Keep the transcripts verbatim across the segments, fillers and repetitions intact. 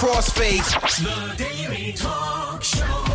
crossfade. The Daily Talk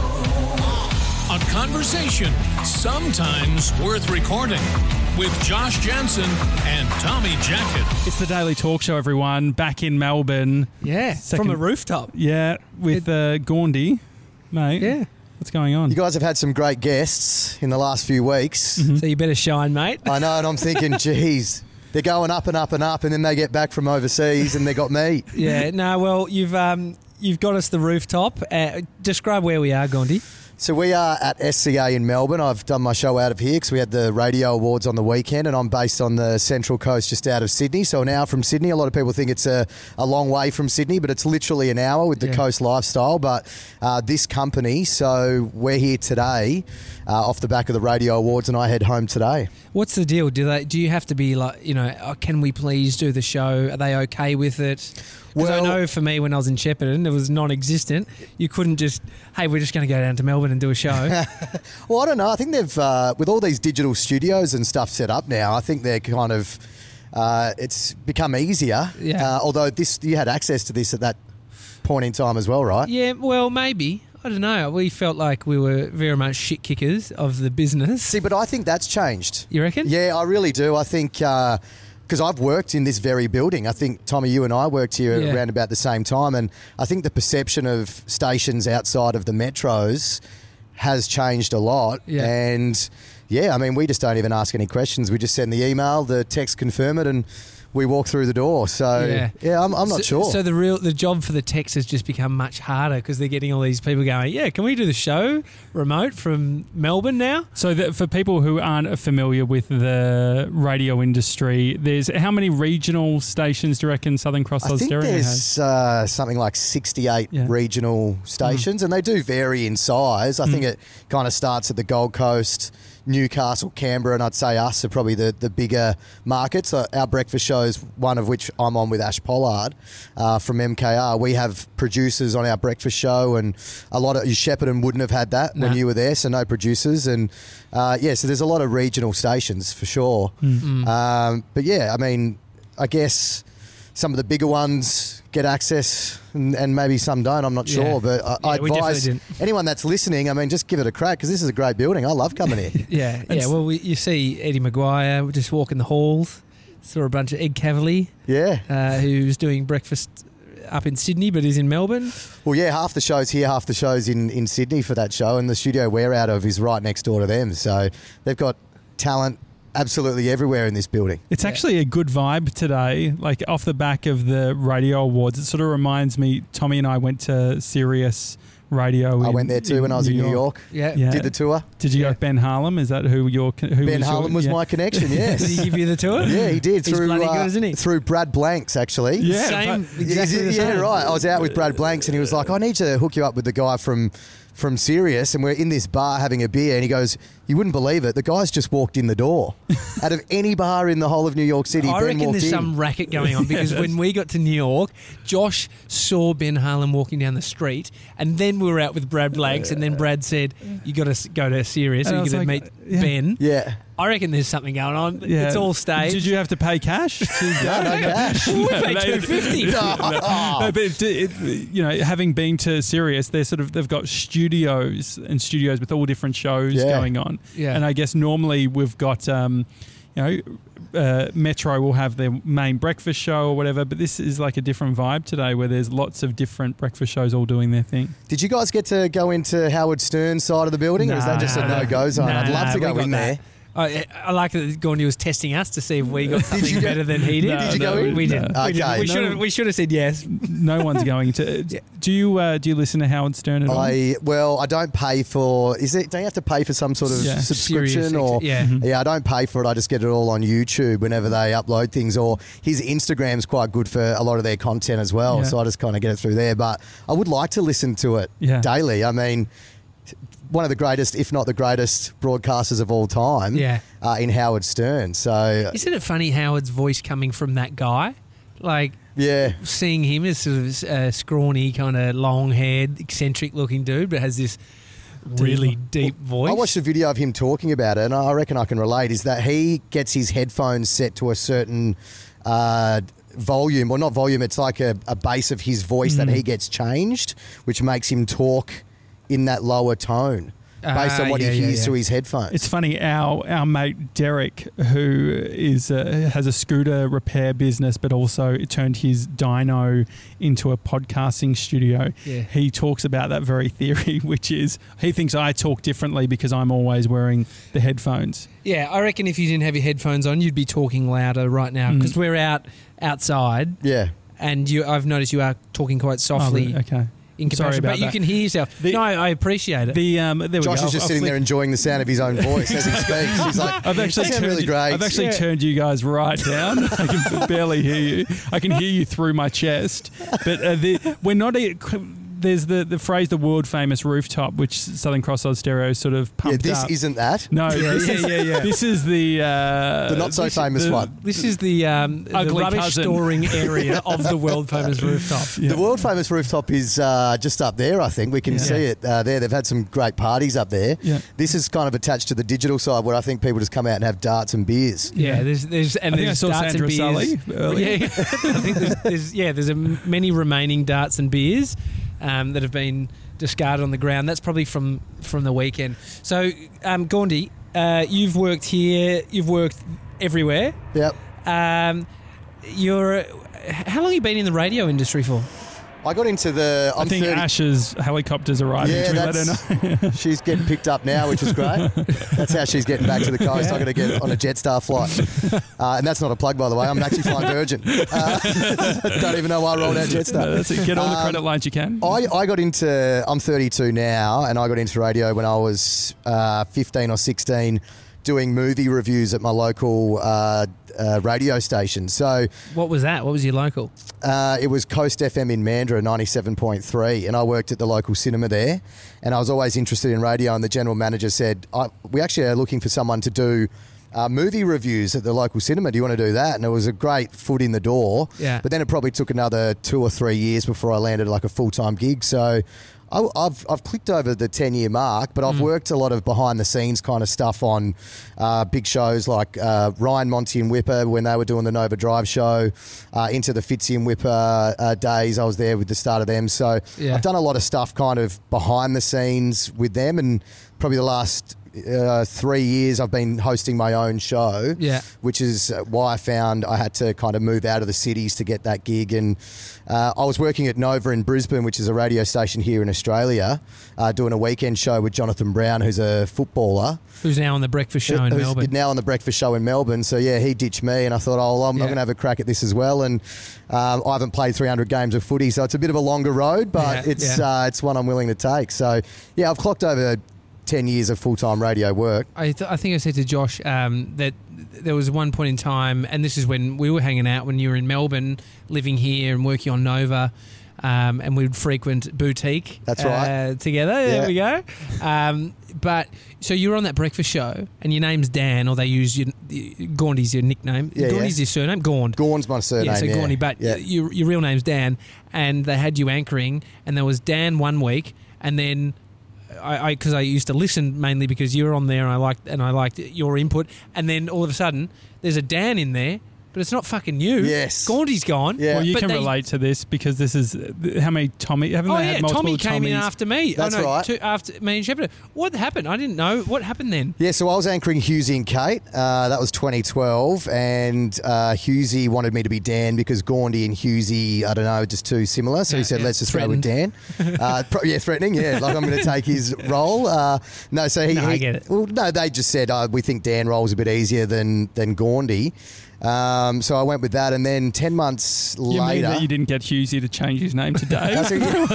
Show. A conversation sometimes worth recording with Josh Jansen and Tommy Jackett. It's the Daily Talk Show, everyone. Back in Melbourne. Yeah, Second, from a rooftop. Yeah, with uh, Gaundy, mate. Yeah. What's going on? You guys have had some great guests in the last few weeks. Mm-hmm. So you better shine, mate. I know, and I'm thinking, geez, they're going up and up and up, and then they get back from overseas and they got me. Yeah, no, well, you've um, you've got us the rooftop. Uh, describe where we are, Gaundy. So we are at S C A in Melbourne. I've done my show out of here because we had the radio awards on the weekend, and I'm based on the Central Coast just out of Sydney. So an hour from Sydney. A lot of people think it's a, a long way from Sydney, but it's literally an hour with the Yeah. coast lifestyle. But uh, this company, so we're here today uh, off the back of the radio awards, and I head home today. What's the deal? Do they? Do you have to be like, you know, oh, can we please do the show? Are they okay with it? Because Well- I know for me when I was in Shepparton, it was non-existent. You couldn't just, hey, we're just going to go down to Melbourne and do a show. Well, I don't know. I think they've, uh, with all these digital studios and stuff set up now, I think they're kind of, uh, it's become easier. Yeah. Uh, although this, you had access to this at that point in time as well, right? Yeah, well, maybe. I don't know. We felt like we were very much shit kickers of the business. See, but I think that's changed. You reckon? Yeah, I really do. I think, because I've worked in this very building. I think, Tommy, you and I worked here Yeah. around about the same time, and I think the perception of stations outside of the metros has changed a lot. Yeah. And, yeah, I mean, we just don't even ask any questions. We just send the email, the text confirm it, and we walk through the door. So, Yeah. yeah, I'm, I'm not so, sure. So the real the job for the techs has just become much harder because they're getting all these people going, yeah, can we do the show remote from Melbourne now? So that for people who aren't familiar with the radio industry, there's how many regional stations do you reckon Southern Cross I think Austereo has? there's uh, something like sixty-eight Yeah. regional stations, and they do vary in size. I think it kind of starts at the Gold Coast, Newcastle, Canberra, and I'd say us are probably the, the bigger markets. Uh, our breakfast show is one of which I'm on with Ash Pollard uh, from M K R. We have producers on our breakfast show, and a lot of Shepparton wouldn't have had that when Nah. you were there, so no producers. And uh, yeah, so there's a lot of regional stations for sure. Um, but yeah, I mean, I guess some of the bigger ones get access and, and maybe some don't, I'm not sure. Yeah. But I, I Yeah, we advise definitely didn't. anyone that's listening, I mean, just give it a crack because this is a great building. I love coming here. Yeah, yeah. Well, we, you see Eddie Maguire just walking the halls, saw a bunch of Ed Cavalier, Yeah. uh, who's doing breakfast up in Sydney but is in Melbourne. Well, yeah, half the show's here, half the show's in, in Sydney for that show, and the studio we're out of is right next door to them. So they've got talent absolutely everywhere in this building. It's actually a good vibe today, like off the back of the radio awards. It sort of reminds me, Tommy and I went to Sirius Radio. I in- went there too when I was in New York. Yeah. Yeah. Did the tour. Did you Yeah. go with Ben Harlem? Is that who your who Ben was Harlem your, was yeah. my connection, yes. Did he give you the tour? Yeah, he did. He's through, bloody uh, good, isn't he? Through Brad Blanks, actually. Yeah, Same, but- exactly yeah, the same. right. I was out with Brad Blanks and he was like, I need to hook you up with the guy from from Sirius, and we're in this bar having a beer, and he goes, you wouldn't believe it, the guy's just walked in the door. Out of any bar in the whole of New York City, I Ben reckon walked there's in. some racket going on because when we got to New York, Josh saw Ben Harlem walking down the street, and then we were out with Brad Blanks, and then Brad said, "You got to go to Sirius, And and I you're was going to like, meet yeah. Ben." Yeah. I reckon there's something going on. Yeah. It's all staged. Did you have to pay cash? to No, go? no cash. we paid No, two fifty. No, no, but it, it, you know, having been to Sirius, they're sort of they've got studios and studios with all different shows Yeah. going on. Yeah. And I guess normally we've got, um, you know, uh, Metro will have their main breakfast show or whatever, but this is like a different vibe today where there's lots of different breakfast shows all doing their thing. Did you guys get to go into Howard Stern's side of the building, or is that Nah. just a no-go zone? Nah, I'd love to we go got in that. there. I, I like that Gaundy was testing us to see if we got something you go- better than he did. No, Did you go we, in? We No. didn't. Okay. We, didn't. we No. should have. We should have said yes. No one's going to. Do you uh, do you listen to Howard Stern at all? I well, I don't pay for. Is it? Don't you have to pay for some sort of Yeah. subscription Serious, or? yeah. Yeah, I don't pay for it. I just get it all on YouTube whenever they upload things. Or his Instagram's quite good for a lot of their content as well. Yeah. So I just kind of get it through there. But I would like to listen to it Yeah. daily. I mean, one of the greatest, if not the greatest, broadcasters of all time. Yeah. Uh, in Howard Stern. So Isn't it funny Howard's voice coming from that guy? Like yeah. seeing him as sort of a scrawny, kind of long-haired, eccentric-looking dude, but has this really deep voice. I watched a video of him talking about it, and I reckon I can relate, is that he gets his headphones set to a certain uh, volume, or not volume, it's like a, a bass of his voice mm. that he gets changed, which makes him talk in that lower tone. Based uh, on what yeah, he hears yeah, yeah. through his headphones. It's funny, our our mate Derek, who is a, has a scooter repair business, but also turned his dyno into a podcasting studio. Yeah. He talks about that very theory, which is he thinks I talk differently because I'm always wearing the headphones. Yeah, I reckon if you didn't have your headphones on, you'd be talking louder right now because mm. we're out outside. Yeah, and you, I've noticed you are talking quite softly. Oh, okay. In comparison, but you that. can hear yourself. The, no, I appreciate it. The um, there we Josh go. is just I'll sitting flick. there enjoying the sound of his own voice as he speaks. He's like, I've actually turned really you, great. I've actually yeah. turned you guys right down. I can barely hear you. I can hear you through my chest. But uh, the, we're not. A, there's the, the phrase the world famous rooftop, which Southern Cross Oz Stereo sort of pumped yeah, this up. isn't that. No, yeah, this yeah, is, yeah, yeah. This is the uh, the not so this, famous the, one. This is the, um, the Ugly rubbish cousin. storing area of the world famous rooftop. Yeah. The world famous rooftop is uh, just up there. I think we can Yeah. see it uh, there. They've had some great parties up there. Yeah. This is kind of attached to the digital side, where I think people just come out and have darts and beers. Yeah, there's there's and I think there's I saw darts Sandra and beers. Sully earlier. Yeah, I think there's, there's yeah there's a m- many remaining darts and beers um, that have been discarded on the ground. That's probably from from the weekend. So, um, Gaundy, uh, you've worked here. You've worked everywhere. Yep. Um, you're how long have you been in the radio industry for? I got into the. I'm I think thirty Ash's helicopter's arriving. Yeah, Should we let her that's- know? She's getting picked up now, which is great. That's how she's getting back to the coast. I'm going to get on a Jetstar flight. Uh, and that's not a plug, by the way. I'm actually flying Virgin. Uh, don't even know why I rolled out Jetstar. No, that's it. Get all the Um, credit lines you can. I, I got into, I'm thirty-two now, and I got into radio when I was uh, fifteen or sixteen, doing movie reviews at my local uh, uh, radio station. So What was that? What was your local? uh, it was Coast F M in Mandurah, ninety-seven point three, and I worked at the local cinema there, and I was always interested in radio, and the general manager said, I, we actually are looking for someone to do Uh, movie reviews at the local cinema. Do you want to do that? And it was a great foot in the door. Yeah. But then it probably took another two or three years before I landed like a full-time gig. So I, I've I've clicked over the ten-year mark, but I've Mm. worked a lot of behind-the-scenes kind of stuff on uh, big shows like uh, Ryan, Monty and Whipper when they were doing the Nova Drive show, uh, into the Fitzy and Whipper uh, days. I was there with the start of them. So Yeah. I've done a lot of stuff kind of behind the scenes with them, and probably the last Uh, three years I've been hosting my own show, Yeah. which is why I found I had to kind of move out of the cities to get that gig. And uh, I was working at Nova in Brisbane, which is a radio station here in Australia, uh, doing a weekend show with Jonathan Brown, who's a footballer. Who's now on the Breakfast Show in who's Melbourne? now on the Breakfast Show in Melbourne. So, yeah, he ditched me, and I thought, oh, well, I'm, Yeah. I'm going to have a crack at this as well. And um, I haven't played three hundred games of footy, so it's a bit of a longer road, but Yeah, it's yeah. Uh, it's one I'm willing to take. So, yeah, I've clocked over ten years of full-time radio work. I, th- I think I said to Josh um, that there was one point in time, and this is when we were hanging out when you were in Melbourne, living here and working on Nova, um, and we'd frequent Boutique. That's right. Uh, together, there we go. Um, but so you were on that breakfast show, and your name's Dan, or they use your Gaundy's your nickname. Yeah, Gaundy's yeah. your surname. Gaund. Gawn's my surname. Yeah, so yeah. Gaundy, but yeah. your your real name's Dan, and they had you anchoring, and there was Dan one week, and then. I because I, I used to listen mainly because you were on there and I liked and I liked your input, and then all of a sudden there's a Dan in there, but it's not fucking you. Yes. Gaundy's gone. Yeah. Well, you But can they- relate to this because this is how many Tommy haven't Oh they yeah, had multiple Tommy came in Tommies? after me. That's oh, no, right. two, after me and Shepard. What happened? I didn't know. What happened then? Yeah, so I was anchoring Hughesy and Kate. Uh, that was twenty twelve, and uh, Hughesy wanted me to be Dan because Gaundy and Hughesy, I don't know, just too similar. So Yeah, he said, yeah, let's just go with Dan. threatened. Uh, pro- yeah, threatening. Yeah, like I'm going to take his role. Uh, no, so he. No, I he- get it. Well, no, they just said uh, we think Dan rolls a bit easier than than Gaundy. Um, so I went with that, and then ten months You mean later. that you didn't get Hughesy to change his name to Dave? That's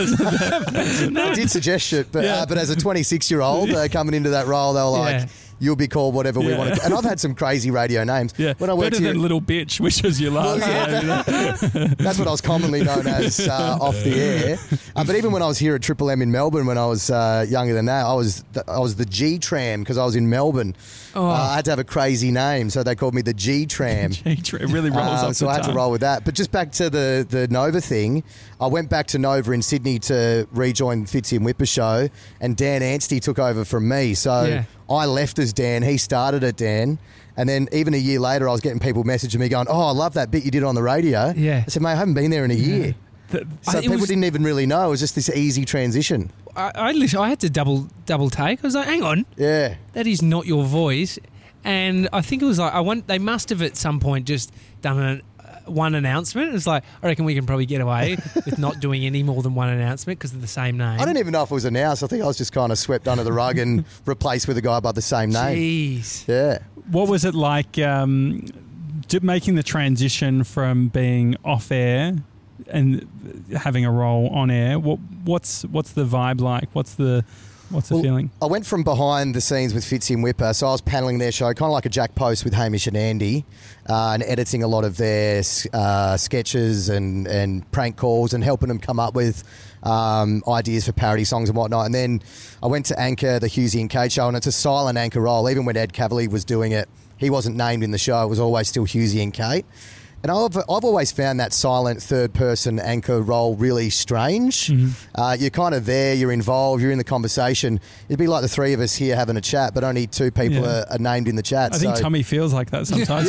a- I did suggest it, but Yeah. uh, but as a twenty-six-year-old uh, coming into that role, they were like, Yeah. "You'll be called whatever we Yeah. want." to And I've had some crazy radio names. Yeah, when I worked better here, than Little Bitch, which was your last Well, yeah. name. you know? that's what I was commonly known as uh, off the air. Uh, but even when I was here at Triple M in Melbourne, when I was uh, younger than that, I was the, I was the G Tram because I was in Melbourne. Oh. Uh, I had to have a crazy name, so they called me the G Tram. It really rolls Um, off so the I had tongue. to roll with that. But just back to the, the Nova thing, I went back to Nova in Sydney to rejoin Fitzy and Whipper show, and Dan Anstey took over from me. So Yeah. I left as Dan, he started at Dan, And then even a year later, I was getting people messaging me going, "Oh, I love that bit you did on the radio." Yeah. I said, "Mate, I haven't been there in a year." Th- So I- it people was- didn't even really know. It was just this easy transition. I, I, lit- I had to double double take. I was like, hang on, Yeah. that is not your voice. And I think it was like I want. They must have at some point just done an, uh, one announcement. It's like I reckon we can probably get away with not doing any more than one announcement because of the same name. I don't even know if it was announced. I think I was just kind of swept under the rug and replaced with a guy by the same name. Jeez. Yeah. What was it like um, d- making the transition from being off air and having a role on air? What what's what's the vibe like? What's the what's the Well, feeling? I went from behind the scenes with Fitzy and Whipper, so I was panelling their show, kind of like a Jack Post with Hamish and Andy, uh, and editing a lot of their uh, sketches and, and prank calls and helping them come up with um, ideas for parody songs and whatnot. And then I went to anchor the Hughesy and Kate show, and it's a silent anchor role. Even when Ed Cavalier was doing it, he wasn't named in the show. It was always still Hughesy and Kate. And I've, I've always found that silent third-person anchor role really strange. Mm-hmm. Uh, you're kind of there, you're involved, you're in the conversation. It'd be like the three of us here having a chat, but only two people Yeah. are, are named in the chat. I think so Tommy feels like that sometimes.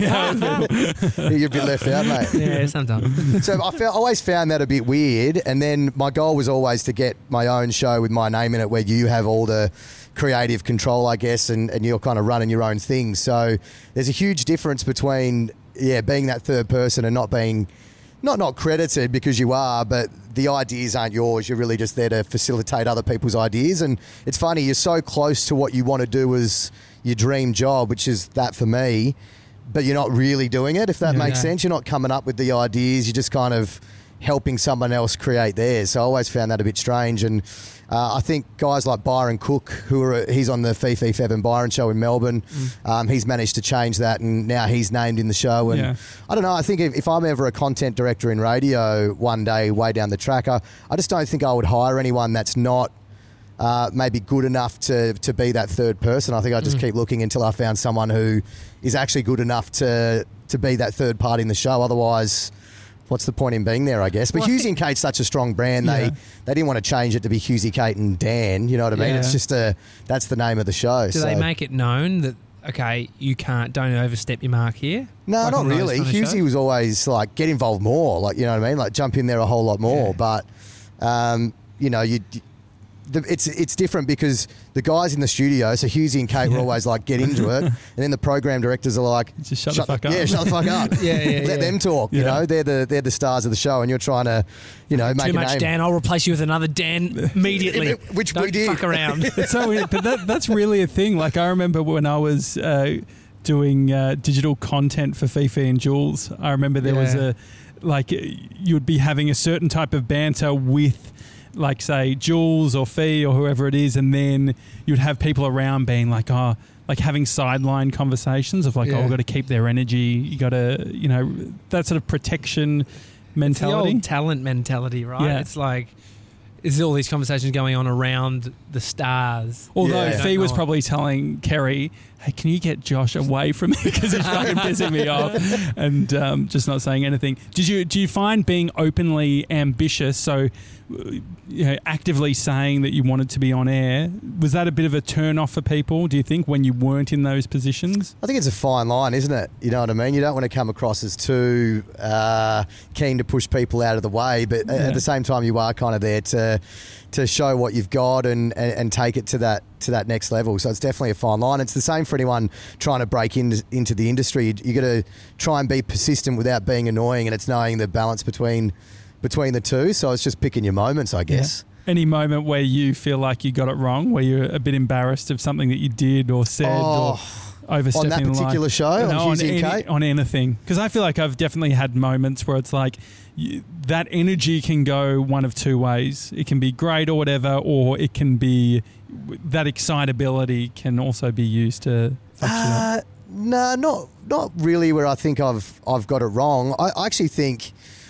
you'd be left out, mate. Yeah, sometimes. So I felt, always found that a bit weird. And then my goal was always to get my own show with my name in it where you have all the creative control, I guess, and, and you're kind of running your own thing. So there's a huge difference between... yeah, being that third person and not being, not not credited because you are, but the ideas aren't yours. You're really just there to facilitate other people's ideas. And it's funny, you're so close to what you want to do as your dream job, which is that for me, but you're not really doing it, if that Yeah. makes sense. You're not coming up with the ideas. You're just kind of helping someone else create theirs. So I always found that a bit strange. And uh, I think guys like Byron Cook, who are he's on the Fifi Feb and Byron show in Melbourne, mm. um, he's managed to change that, and now he's named in the show. And Yeah. I don't know, I think if, if I'm ever a content director in radio one day way down the track, I, I just don't think I would hire anyone that's not uh, maybe good enough to, to be that third person. I think I'd just mm. keep looking until I found someone who is actually good enough to, to be that third party in the show. Otherwise... what's the point in being there, I guess? But Well, I Hughesy think- and Kate's such a strong brand. Yeah. They they didn't want to change it to be Hughesy, Kate and Dan. You know what I mean? Yeah. It's just a that's the name of the show. Do so. they make it known that okay, you can't, don't overstep your mark here? No, Like not on those really. kind of Hughesy shows? was always like get involved more. Like you know what I mean? Like jump in there a whole lot more. Yeah. But um, you know you. The, it's it's different because the guys in the studio, so Hughesy and Kate were always like, get into it. And then the program directors are like, Just shut the fuck up. Yeah, shut the fuck up. Yeah, yeah, Let yeah. them talk. You Yeah. know, they're the they're the stars of the show, and you're trying to, you know, make Too a much name. Dan, I'll replace you with another Dan immediately. Which we Don't did. fuck around. It's so weird, but that, that's really a thing. Like I remember when I was uh, doing uh, digital content for Fifi and Jules. I remember there was Yeah. a like you would be having a certain type of banter with, like say Jules or Fee or whoever it is, and then you'd have people around being like, oh, like having sideline conversations of like, Yeah. oh, we've got to keep their energy. You got to, you know, that sort of protection The mentality. old talent mentality, right? Yeah. It's like, is all these conversations going on around the stars? Although Yeah. Fee was Don't know. probably telling Kerry, hey, can you get Josh away from me because he's fucking pissing me off, and um, just not saying anything. Did you do you find being openly ambitious, so uh, you know, actively saying that you wanted to be on air, was that a bit of a turn off for people, do you think, when you weren't in those positions? I think it's a fine line, isn't it? You know what I mean? You don't want to come across as too uh, keen to push people out of the way, but Yeah. at the same time, you are kind of there to to show what you've got and, and, and take it to that to that next level. So it's definitely a fine line. It's the same for anyone trying to break in, into the industry. You, you got to try and be persistent without being annoying, and it's knowing the balance between between the two. So it's just picking your moments, I guess. Yeah. Any moment where you feel like you got it wrong, where you're a bit embarrassed of something that you did or said Oh, or overstepping on that the line? particular show, on No, on, Hughesy and any, Kate? on anything. Because I feel like I've definitely had moments where it's like you, that energy can go one of two ways. It can be great or whatever, or it can be that excitability can also be used to fuck you up. Uh, no, not not really. Where I think I've I've got it wrong. I, I actually think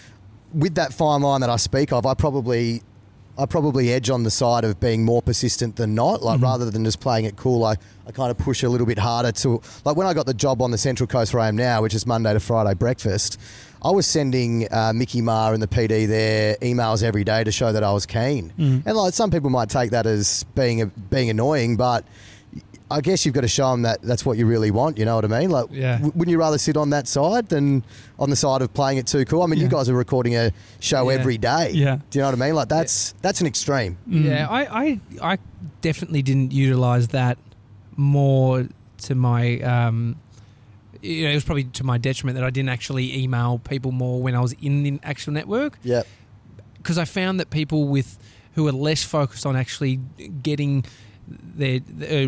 with that fine line that I speak of, I probably I probably edge on the side of being more persistent than not. Like Mm-hmm. rather than just playing it cool, I, I kind of push a little bit harder to like when I got the job on the Central Coast where I am now, which is Monday to Friday breakfast. I was sending uh, Mickey Ma and the P D there emails every day to show that I was keen. Mm. And like some people might take that as being a, being annoying, but I guess you've got to show them that that's what you really want. You know what I mean? Like, Yeah. w- wouldn't you rather sit on that side than on the side of playing it too cool? I mean, you Yeah. guys are recording a show Yeah. every day. Yeah. Do you know what I mean? Like, that's that's an extreme. Yeah, I, I, I definitely didn't utilize that more to my, um, you know, it was probably to my detriment that I didn't actually email people more when I was in the actual network, Yeah. because I found that people with who are less focused on actually getting their, their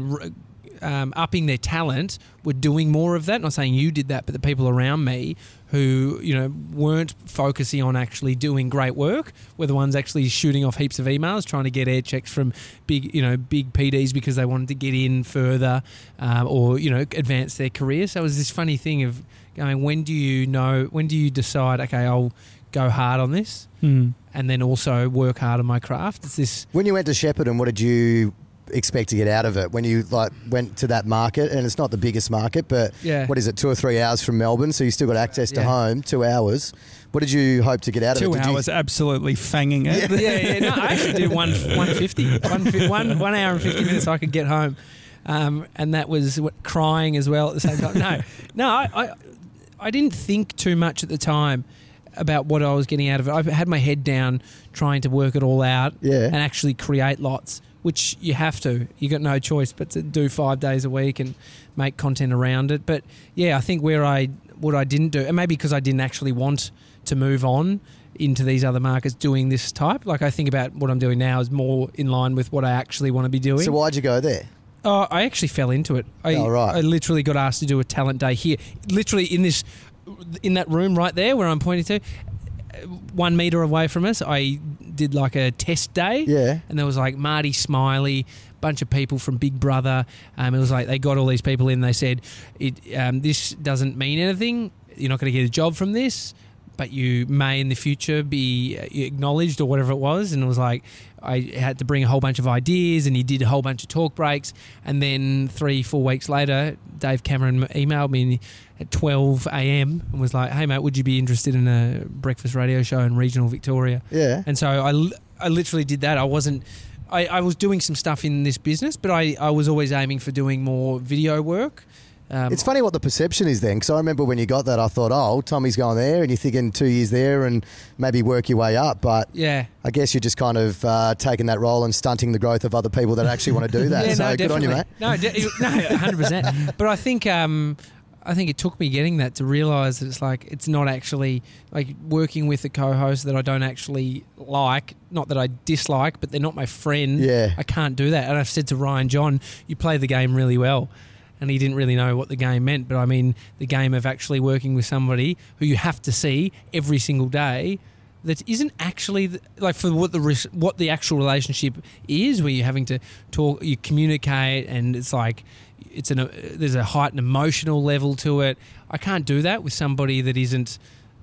um, upping their talent were doing more of that. Not saying you did that, but the people around me who, you know, weren't focusing on actually doing great work were the ones actually shooting off heaps of emails, trying to get air checks from big, you know, big P Ds because they wanted to get in further um, or, you know, advance their career. So it was this funny thing of going, when do you know, when do you decide, okay, I'll go hard on this Mm. and then also work hard on my craft? It's this... When you went to Shepparton, what did you expect to get out of it when you like went to that market? And it's not the biggest market, but Yeah. what is it, two or three hours from Melbourne? So you still got access to Yeah. home, two hours. What did you hope to get out of Two it? Did you- hours absolutely fanging it. yeah, yeah. No, I actually did one one fifty, one, fi- one one hour and fifty minutes. So I could get home, um, and that was what, crying as well at the same time. No, no, I, I I didn't think too much at the time about what I was getting out of it. I had my head down trying to work it all out, Yeah. and actually create lots, which you have to. You got no choice but to do five days a week and make content around it. But yeah, I think where I what I didn't do, and maybe because I didn't actually want to move on into these other markets doing this type. Like I think about what I'm doing now is more in line with what I actually want to be doing. So why'd you go there? Oh, I actually fell into it. I, Oh, right. I literally got asked to do a talent day here, literally in this, in that room right there where I'm pointing to, one meter away from us. I did like a test day. Yeah. And there was like Marty Smiley, bunch of people from Big Brother. Um, it was like they got all these people in. They said, "It um, this doesn't mean anything. You're not going to get a job from this, but you may in the future be acknowledged," or whatever it was. And it was like I had to bring a whole bunch of ideas, and he did a whole bunch of talk breaks. And then three, four weeks later, Dave Cameron emailed me at twelve a.m. and was like, "Hey mate, would you be interested in a breakfast radio show in regional Victoria?" Yeah. And so I, I literally did that. I wasn't, I, I was doing some stuff in this business, but I, I was always aiming for doing more video work. Um, It's funny what the perception is then, because I remember when you got that, I thought, oh, Tommy's going there, and you're thinking two years there and maybe work your way up. But yeah. I guess you're just kind of uh, taking that role and stunting the growth of other people that actually want to do that. Yeah, so no, good on you, definitely. mate. No, de- no, one hundred percent. But I think um, I think it took me getting that to realise that it's like it's not actually like working with a co-host that I don't actually like. Not that I dislike, but they're not my friend. Yeah. I can't do that. And I've said to Ryan John, "You play the game really well." And he didn't really know what the game meant. But I mean, the game of actually working with somebody who you have to see every single day that isn't actually the, like for what the res- what the actual relationship is, where you're having to talk, you communicate, and it's like it's an uh, there's a heightened emotional level to it. I can't do that with somebody that isn't,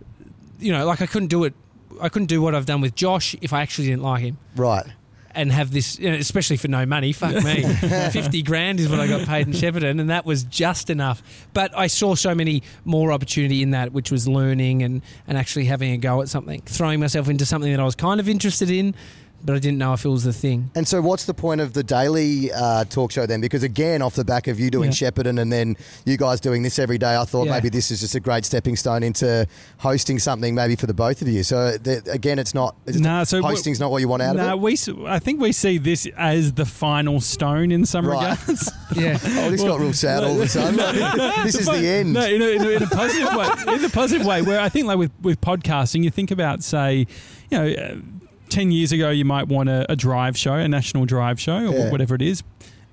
you know, like I couldn't do it. I couldn't do what I've done with Josh if I actually didn't like him. Right. And have this, you know, especially for no money. Fuck me, fifty grand is what I got paid in Shepparton, and that was just enough. But I saw so many more opportunity in that, which was learning and, and actually having a go at something, throwing myself into something that I was kind of interested in, but I didn't know if it was the thing. And so what's the point of the daily uh, talk show then? Because again, off the back of you doing Yeah. Shepparton and then you guys doing this every day, I thought Yeah. maybe this is just a great stepping stone into hosting something maybe for the both of you. So th- again, it's not, it's Nah, so hosting's not what you want out No, of it? we. s- I think we see this as the final stone in some Right. regards. Yeah. Oh, this got real sad all of a sudden. Like, this is the end. No, in a, in, a, in a positive way. In a positive way, where I think, like with, with podcasting, you think about, say, you know, uh, ten years ago, you might want a, a drive show, a national drive show, or Yeah. whatever it is.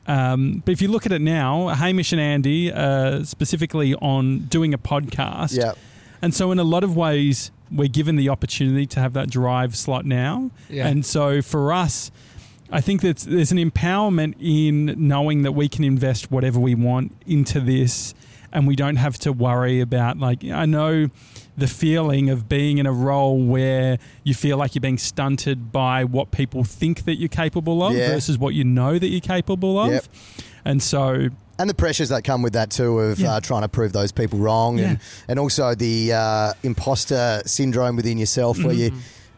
Um, but if you look at it now, Hamish and Andy, uh, specifically on doing a podcast, Yeah. and so in a lot of ways, we're given the opportunity to have that drive slot now. Yeah. And so for us, I think that there's an empowerment in knowing that we can invest whatever we want into this, and we don't have to worry about, like, I know the feeling of being in a role where you feel like you're being stunted by what people think that you're capable of Yeah. versus what you know that you're capable of. Yep. And so And the pressures that come with that too of Yeah. uh, trying to prove those people wrong, and, Yeah. and also the uh, imposter syndrome within yourself where you,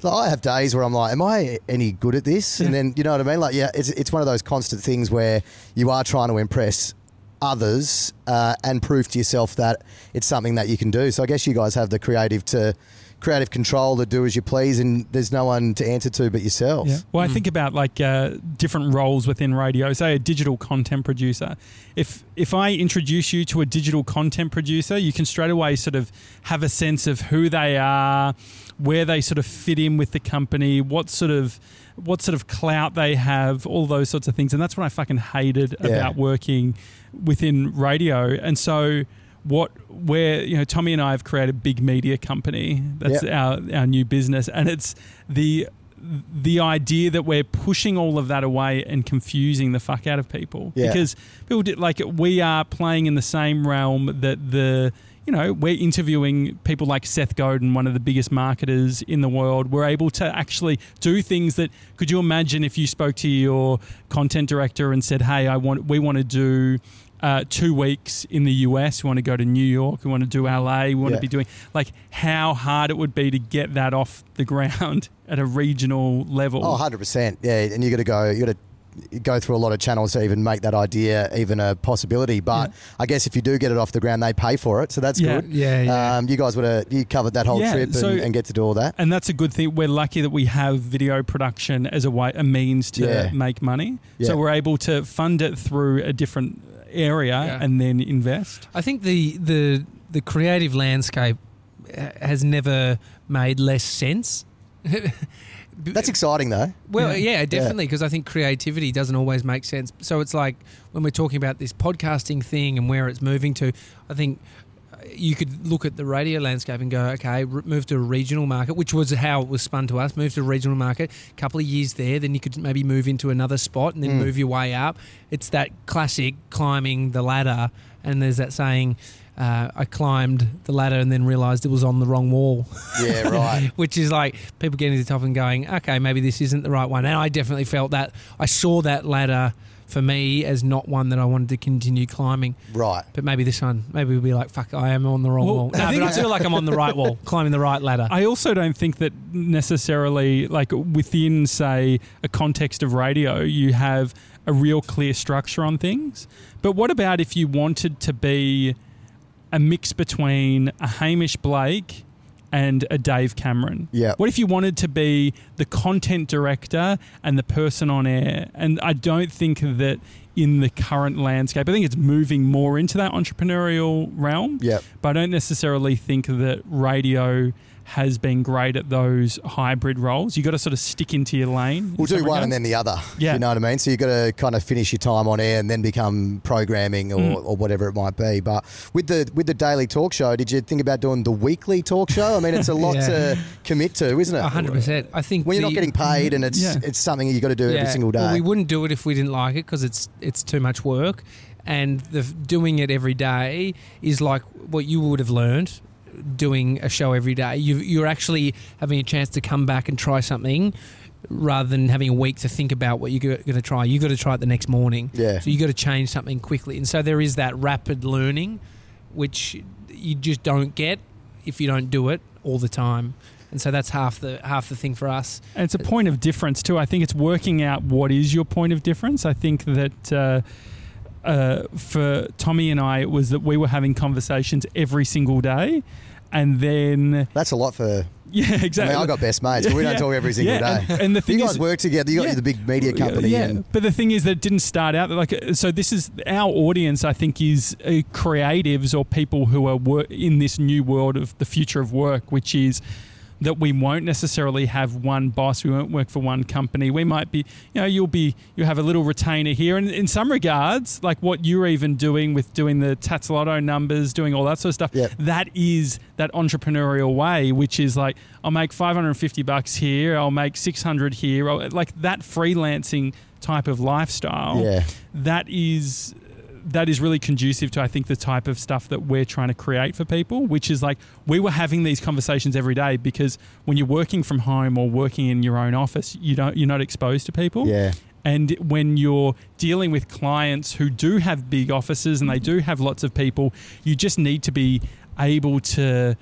So I have days where I'm like, am I any good at this? And then, you know what I mean? Like, yeah, it's it's one of those constant things where you are trying to impress others uh, and prove to yourself that it's something that you can do. So I guess you guys have the creative to creative control to do as you please, and there's no one to answer to but yourself. Yeah. Well, I think about like uh, different roles within radio. Say a digital content producer. If if I introduce you to a digital content producer, you can straight away sort of have a sense of who they are, where they sort of fit in with the company, what sort of what sort of clout they have, all those sorts of things. And that's what I fucking hated Yeah. about working within radio. And so what where you know Tommy and I have created a big media company. That's Yep. our our new business, and it's the the idea that we're pushing all of that away and confusing the fuck out of people. Yeah. Because people do, like we are playing in the same realm that the you know we're interviewing people like Seth Godin, one of the biggest marketers in the world. We're able to actually do things that could you imagine if you spoke to your content director and said, "Hey, I want we want to do." Uh, two weeks in the U S, we want to go to New York, we want to do L A, we want Yeah. to be doing like how hard it would be to get that off the ground at a regional level. Oh, one hundred percent. Yeah, and you got to go. You got to go through a lot of channels to even make that idea even a possibility. But Yeah. I guess if you do get it off the ground, they pay for it, so that's Yeah. good. Yeah, yeah. Um, you guys would have you covered that whole Yeah, trip and, so- and get to do all that. And that's a good thing. We're lucky that we have video production as a way, a means to Yeah. make money. Yeah. So we're able to fund it through a different area Yeah. and then invest. I think the the the creative landscape ha- has never made less sense. That's exciting though. Well, Yeah. yeah, definitely, because I think creativity doesn't always make sense. So it's like when we're talking about this podcasting thing and where it's moving to, I think you could look at the radio landscape and go, okay, r- move to a regional market, which was how it was spun to us, move to a regional market, a couple of years there, then you could maybe move into another spot and then Mm. move your way up. It's that classic climbing the ladder, and there's that saying, uh, I climbed the ladder and then realised it was on the wrong wall. Yeah, right. Which is like people getting to the top and going, okay, maybe this isn't the right one. And I definitely felt that. I saw that ladder for me as not one that I wanted to continue climbing. Right. But maybe this one, maybe we'll be like, fuck, I am on the wrong Well, wall. I No, think but I it's- feel like I'm on the right wall, climbing the right ladder. I also don't think that necessarily, like within, say, a context of radio, you have a real clear structure on things. But what about if you wanted to be a mix between a Hamish Blake and a Dave Cameron? Yeah. What if you wanted to be the content director and the person on air? And I don't think that in the current landscape, I think it's moving more into that entrepreneurial realm. Yep. But I don't necessarily think that radio has been great at those hybrid roles. You got to sort of stick into your lane. We'll in some do one regards. and then the other. Yeah. You know what I mean? So you've got to kind of finish your time on air and then become programming or, Mm. or whatever it might be. But with the with the daily talk show, did you think about doing the weekly talk show? I mean, it's a lot Yeah. to commit to, isn't it? one hundred percent. I think When you're the- not getting paid and it's Yeah. it's something you got to do every single day. Well, we wouldn't do it if we didn't like it because it's it's too much work, and the doing it every day is like what you would have learned doing a show every day. You, you're actually having a chance to come back and try something rather than having a week to think about what you're going to try. You've got to try it the next morning. Yeah. So you got to change something quickly, and so there is that rapid learning, which you just don't get if you don't do it all the time. And so that's half the half the thing for us. And it's a point of difference too. I think it's working out what is your point of difference. I think that uh, uh, for Tommy and I, it was that we were having conversations every single day, and then That's a lot for. yeah, I exactly. mean, I got best mates, but we don't Yeah. talk every single Yeah, day. and- and the thing you guys is- work together. You got Yeah. the big media company. Yeah, And, but the thing is that it didn't start out like so. This is our audience. I think is uh, creatives or people who are wor- in this new world of the future of work, which is that we won't necessarily have one boss. We won't work for one company. We might be, you know, you'll be, you have a little retainer here. And in some regards, like what you're even doing with doing the Tats Lotto numbers, doing all that sort of stuff, Yep. that is that entrepreneurial way, which is like, I'll make five hundred fifty bucks here. I'll make six hundred here. I'll, like that freelancing type of lifestyle. Yeah. That is, that is really conducive to, I think, the type of stuff that we're trying to create for people, which is like we were having these conversations every day because when you're working from home or working in your own office, you don't, you're not exposed to people. Yeah. And when you're dealing with clients who do have big offices and they do have lots of people, you just need to be able to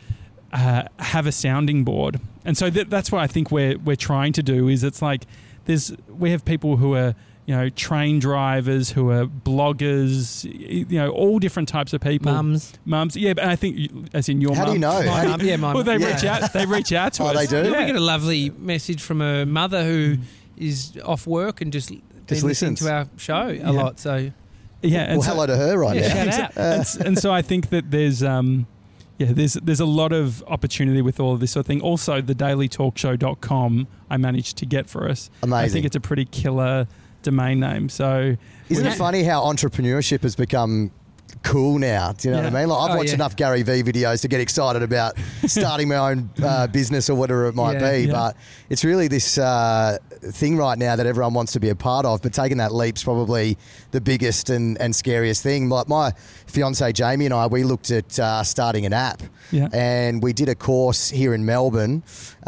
uh, have a sounding board. And so that, that's what I think we're we're trying to do. Is it's like there's we have people who are, you know, train drivers, who are bloggers, you know, all different types of people. Mums. Mums, yeah, but I think, you- as in your How mum. do you know? My How do mum, yeah, my Well, they mum. reach Yeah. out. They reach out to Oh, us. they do? Yeah, we get a lovely message from a mother who is off work and just, been listening listens. to our show a Yeah. lot. So Yeah, and Well, so- hello to her right Yeah, now. shout Exact- out. and, s- and so I think that there's um yeah there's there's a lot of opportunity with all of this sort of thing. Also, the daily talk show dot com I managed to get for us. I Amazing. think it's a pretty killer domain name. So Isn't we- it funny how entrepreneurship has become cool now? Do you know Yeah. what I mean? Like, I've Oh, watched yeah. enough Gary Vee videos to get excited about starting my own uh, business or whatever it might Yeah, be. yeah. But it's really this uh, thing right now that everyone wants to be a part of. But taking that leap's probably the biggest and, and scariest thing. Like my fiance Jamie and I, we looked at uh, starting an app. Yeah. And we did a course here in Melbourne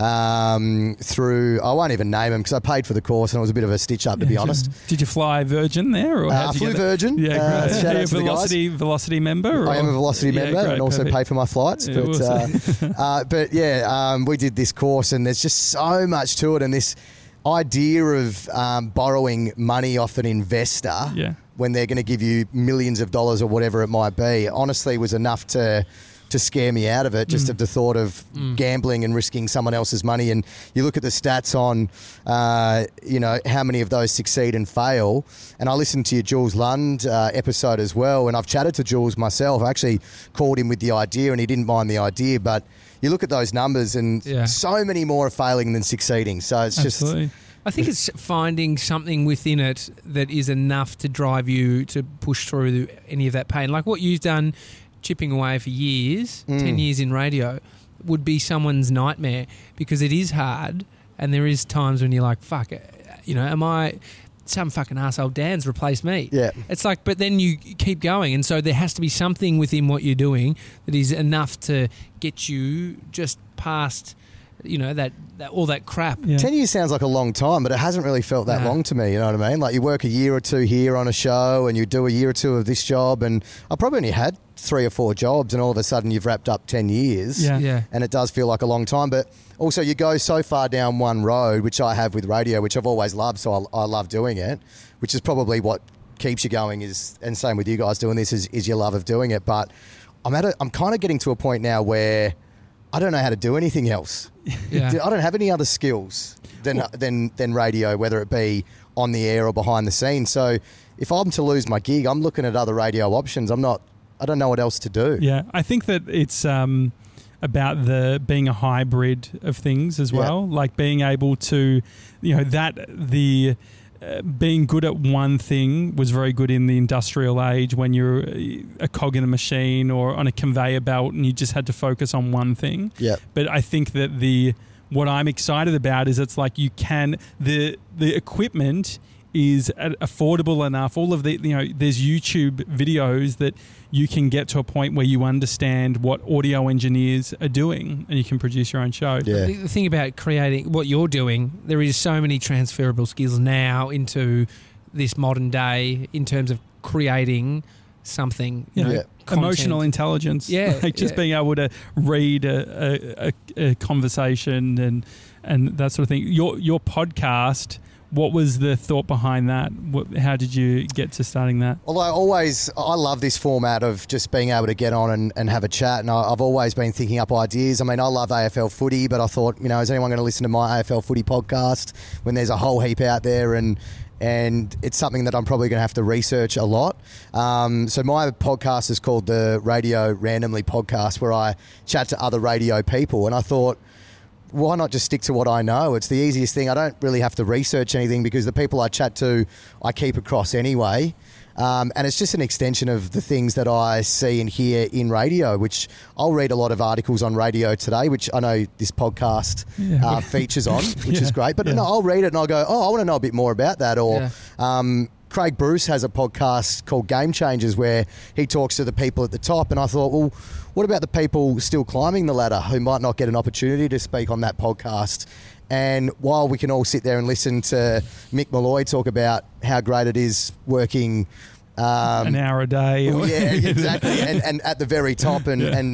um, through, I won't even name them because I paid for the course and it was a bit of a stitch up, to be honest. Did you fly Virgin there? Or Uh, how'd you flew get that? Virgin. Yeah, Uh, great. shout Are out you a to the guys. Velocity Velocity member? I am a or- Velocity Yeah, member great, and also perfect. pay for my flights. Yeah, but, awesome. uh, uh, but yeah, um, we did this course and there's just so much to it. And this idea of um, borrowing money off an investor Yeah. when they're going to give you millions of dollars or whatever it might be, honestly was enough to to scare me out of it, just Mm. of the thought of gambling and risking someone else's money. And you look at the stats on, uh, you know, how many of those succeed and fail. And I listened to your Jules Lund uh, episode as well, and I've chatted to Jules myself. I actually called him with the idea, and he didn't mind the idea. But you look at those numbers, and Yeah. so many more are failing than succeeding. So it's just Absolutely. I think it's finding something within it that is enough to drive you to push through any of that pain. Like what you've done, chipping away for years, Mm. ten years in radio, would be someone's nightmare because it is hard and there is times when you're like, fuck, you know, am I... Some fucking arsehole Dan's replaced me. Yeah. It's like, but then you keep going. And so there has to be something within what you're doing that is enough to get you just past, you know, that, that all that crap. Yeah. ten years sounds like a long time, but it hasn't really felt that No. long to me, you know what I mean? Like you work a year or two here on a show and you do a year or two of this job, and I probably only had three or four jobs, and all of a sudden you've wrapped up ten years. Yeah. Yeah. And it does feel like a long time, but also you go so far down one road, which I have with radio, which I've always loved, so I, I love doing it, which is probably what keeps you going is, and same with you guys doing this, is, is your love of doing it. But I'm at a, I'm kind of getting to a point now where I don't know how to do anything else. Yeah. I don't have any other skills than than than radio, whether it be on the air or behind the scenes. So if I'm to lose my gig, I'm looking at other radio options. I'm not. I don't know what else to do. Yeah, I think that it's um, about the being a hybrid of things as Yeah. well, like being able to, you know, that the uh, being good at one thing was very good in the industrial age when you're a cog in a machine or on a conveyor belt and you just had to focus on one thing. Yeah. But I think that the what I'm excited about is it's like you can the the equipment is a- affordable enough. All of the, you know, there's YouTube videos that you can get to a point where you understand what audio engineers are doing and you can produce your own show. Yeah. The the thing about creating what you're doing, there is so many transferable skills now into this modern day in terms of creating something. You Yeah. know, Yeah. content. Emotional intelligence. Yeah, Like just yeah. being able to read a, a, a, a conversation and and that sort of thing. Your your podcast, what was the thought behind that? What, how did you get to starting that? Well, I always, I love this format of just being able to get on and, and have a chat. And I, I've always been thinking up ideas. I mean, I love A F L footy, but I thought, you know, is anyone going to listen to my A F L footy podcast when there's a whole heap out there? And and it's something that I'm probably going to have to research a lot. Um, so my podcast is called the Radio Randomly Podcast, where I chat to other radio people. And I thought, why not just stick to what I know? It's the easiest thing. I don't really have to research anything because the people I chat to, I keep across anyway. Um, and it's just an extension of the things that I see and hear in radio, which I'll read a lot of articles on radio today, which I know this podcast Yeah. uh, features on, which Yeah. is great. But Yeah. no, I'll read it and I'll go, oh, I want to know a bit more about that. Or Yeah. um, Craig Bruce has a podcast called Game Changers where he talks to the people at the top. And I thought, well, what about the people still climbing the ladder who might not get an opportunity to speak on that podcast? And while we can all sit there and listen to Mick Malloy talk about how great it is working um, An hour a day. or- yeah, exactly, and, and at the very top, and Yeah. and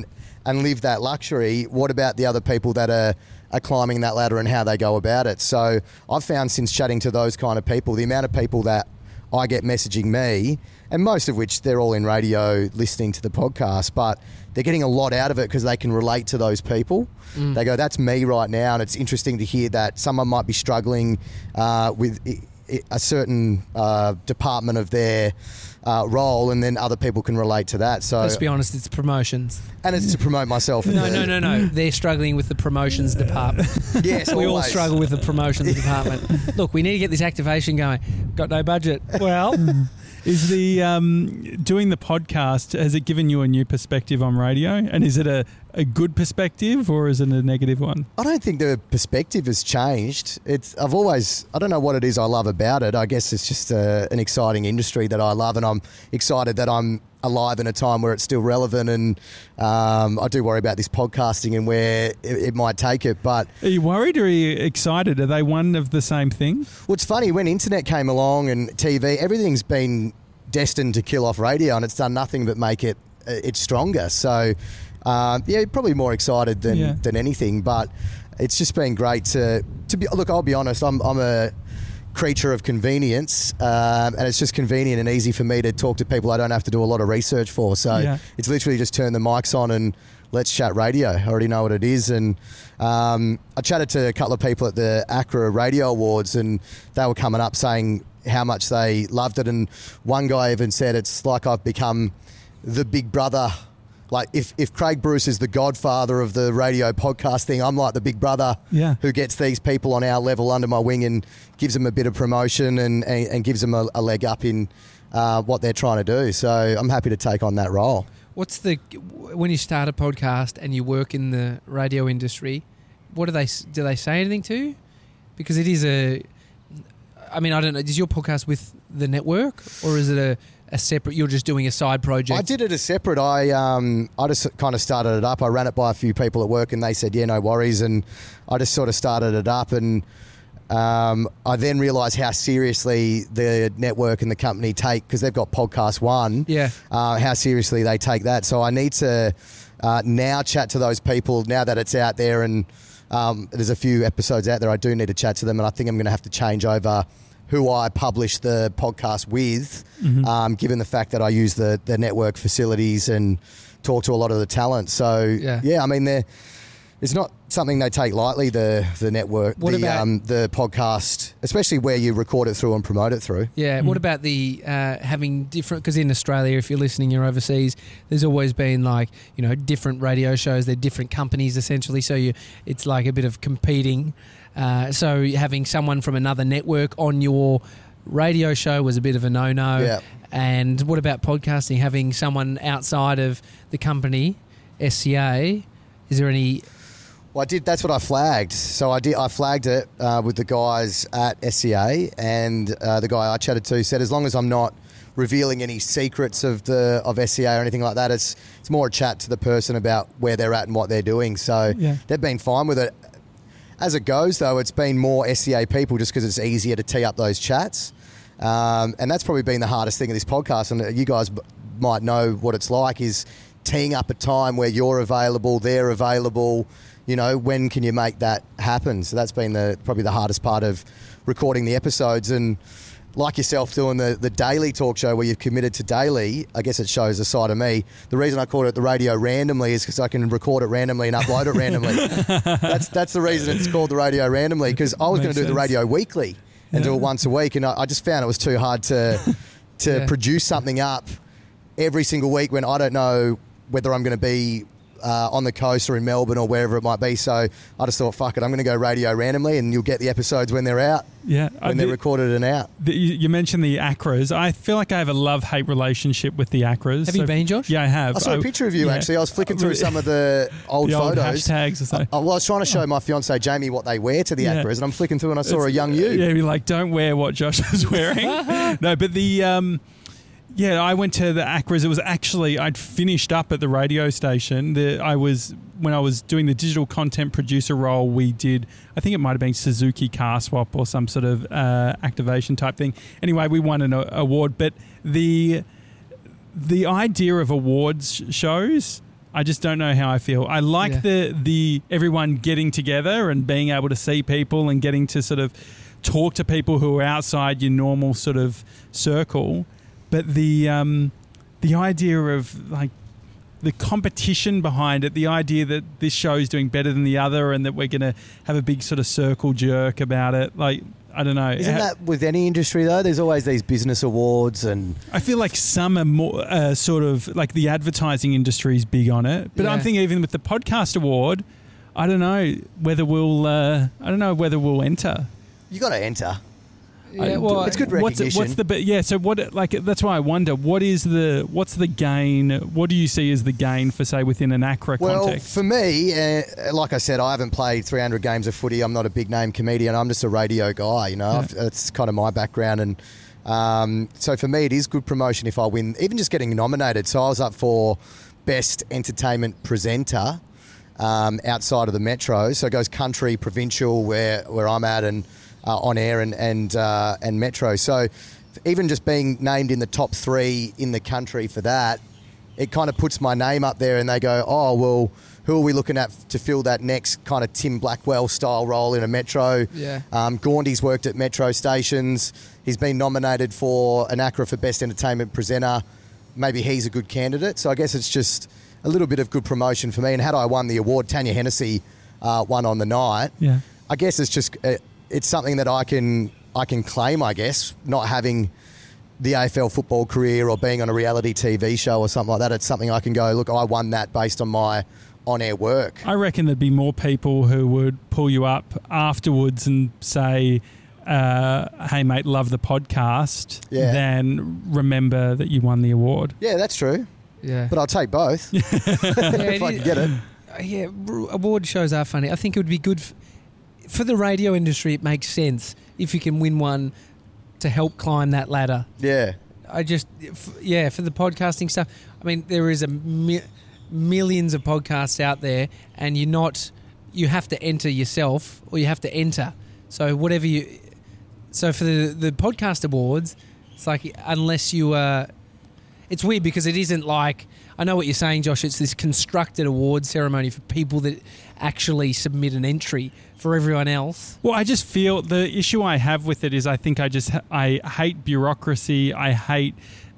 and live that luxury, what about the other people that are, are climbing that ladder and how they go about it? So I've found since chatting to those kind of people, the amount of people that I get messaging me, and most of which they're all in radio listening to the podcast, but they're getting a lot out of it because they can relate to those people. Mm. They go, that's me right now, and it's interesting to hear that someone might be struggling uh, with a certain uh, department of their uh, role, and then other people can relate to that. So let's be honest, it's promotions. And it's to promote myself. No, the, no, no, no. They're struggling with the promotions department. Yes, we always. all struggle with the promotions department. Look, we need to get this activation going. Got no budget. Well... Is the um, doing the podcast, has it given you a new perspective on radio? And is it a, a good perspective or is it a negative one? I don't think the perspective has changed. It's I've always, I don't know what it is I love about it. I guess it's just a, an exciting industry that I love, and I'm excited that I'm alive in a time where it's still relevant, and um, I do worry about this podcasting and where it, it might take it. But are you worried or are you excited? Are they one of the same thing? Well, it's funny, when internet came along and T V, everything's been destined to kill off radio, and it's done nothing but make it it stronger. So uh, yeah, probably more excited than yeah. than anything. But it's just been great to to be. Look, I'll be honest. I'm I'm a creature of convenience, um, and it's just convenient and easy for me to talk to people I don't have to do a lot of research for. So yeah. it's literally just turn the mics on and let's chat radio. I already know what it is. And um, I chatted to a couple of people at the ACRA Radio Awards, and they were coming up saying how much they loved it. And one guy even said, it's like I've become the big brother. Like if, if Craig Bruce is the godfather of the radio podcast thing, I'm like the big brother yeah. who gets these people on our level under my wing and gives them a bit of promotion and, and, and gives them a, a leg up in uh, what they're trying to do. So I'm happy to take on that role. What's the, when you start a podcast and you work in the radio industry, what do they, do they say anything to you? Because it is a, I mean, I don't know, is your podcast with the network, or is it a, a separate, you're just doing a side project? I did it as separate. I um I just kind of started it up. I ran it by a few people at work and they said, yeah, no worries. And I just sort of started it up, and um, I then realised how seriously the network and the company take, because they've got Podcast One, yeah. uh, how seriously they take that. So I need to uh, now chat to those people now that it's out there, and um, there's a few episodes out there. I do need to chat to them, and I think I'm going to have to change over who I publish the podcast with, mm-hmm. um, given the fact that I use the, the network facilities and talk to a lot of the talent. So, yeah, yeah I mean, they're, it's not something they take lightly, the the network, what the, about, um, the podcast, especially where you record it through and promote it through. Yeah, mm. What about the uh, having different, because in Australia, if you're listening, you're overseas, there's always been like, you know, different radio shows, they're different companies essentially, so you it's like a bit of competing. Uh, so having someone from another network on your radio show was a bit of a no-no. Yeah. And what about podcasting? Having someone outside of the company, S C A, is there any... Well, I did. That's what I flagged. So I did. I flagged it uh, with the guys at S C A, and uh, the guy I chatted to said, as long as I'm not revealing any secrets of the of S C A or anything like that, it's it's more a chat to the person about where they're at and what they're doing. So yeah. they've been fine with it. As it goes, though, it's been more S C A people just because it's easier to tee up those chats. Um, and that's probably been the hardest thing of this podcast. And you guys b- might know what it's like, is teeing up a time where you're available, they're available. You know, when can you make that happen? So that's been the probably the hardest part of recording the episodes. And like yourself doing the, the daily talk show where you've committed to daily, I guess it shows a side of me. The reason I called it the radio randomly is because I can record it randomly and upload it randomly. that's that's the reason it's called the radio randomly, because I was going to do the radio weekly and yeah. do it once a week, and I, I just found it was too hard to to yeah. produce something up every single week when I don't know whether I'm going to be Uh, on the coast or in Melbourne or wherever it might be. So I just thought, fuck it, I'm going to go radio randomly, and you'll get the episodes when they're out. Yeah, when the, they're recorded and out. The, you mentioned the ACRAs. I feel like I have a love-hate relationship with the ACRAs. Have so you been, Josh? Yeah, I have. I saw I, a picture of you, yeah. actually. I was flicking through some of the old the old photos. hashtags or so. I, I was trying to show my fiancée, Jamie, what they wear to the yeah. ACRAs, and I'm flicking through and I saw it's, a young you. Yeah, you're like, don't wear what Josh is wearing. No, but the... Um, Yeah, I went to the ACRAs. It was actually, I'd finished up at the radio station. The, I was, when I was doing the digital content producer role, we did, I think it might have been Suzuki Car Swap or some sort of uh, activation type thing. Anyway, we won an award, but the the idea of awards shows, I just don't know how I feel. I like Yeah. the the everyone getting together and being able to see people and getting to sort of talk to people who are outside your normal sort of circle, but the um, the idea of like the competition behind it, the idea that this show is doing better than the other and that we're going to have a big sort of circle jerk about it, like, I don't know. Isn't that with any industry, though? There's always these business awards and... I feel like some are more uh, sort of like the advertising industry is big on it, but Yeah. I'm thinking even with the podcast award, I don't know whether we'll. Uh, I don't know whether we'll enter. You got to enter. Yeah, well, It's good What's recognition. what's the bit? Yeah. So what? Like that's why I wonder what is the what's the gain? What do you see as the gain for say within an ACRA Well, context? for me, uh, like I said, I haven't played three hundred games of footy. I'm not a big name comedian. I'm just a radio guy. You know, Yeah. I've, that's kind of my background. And um, so for me, it is good promotion if I win, even just getting nominated. So I was up for best entertainment presenter um, outside of the metro. So it goes country, provincial, where where I'm at, and uh, on air and and uh, and metro. So even just being named in the top three in the country for that, it kind of puts my name up there, and they go, oh, well, who are we looking at to fill that next kind of Tim Blackwell style role in a metro? Yeah. Um, Gaundy's worked at metro stations. He's been nominated for an ACRA for Best Entertainment Presenter. Maybe he's a good candidate. So I guess it's just a little bit of good promotion for me. And had I won the award, Tanya Hennessy uh, won on the night. Yeah. I guess it's just uh, it's something that I can I can claim. I guess not having the A F L football career or being on a reality T V show or something like that. It's something I can go, look, I won that based on my on-air work. I reckon there'd be more people who would pull you up afterwards and say, uh, hey, mate, love the podcast, Yeah. than remember that you won the award. Yeah, that's true. Yeah. But I'll take both yeah, if I it can get it. Uh, yeah, r- award shows are funny. I think it would be good f- for the radio industry. It makes sense if you can win one to help climb that ladder. Yeah. I just, f- yeah, for the podcasting stuff. I mean, there is a mi- millions of podcasts out there, and you're not. You have to enter yourself, or you have to enter. So whatever you. So for the the podcast awards, it's like unless you are. It's weird because it isn't like, I know what you're saying, Josh. It's this constructed award ceremony for people that actually submit an entry. For everyone else, Well, I just feel the issue I have with it is I think I just I hate bureaucracy. I hate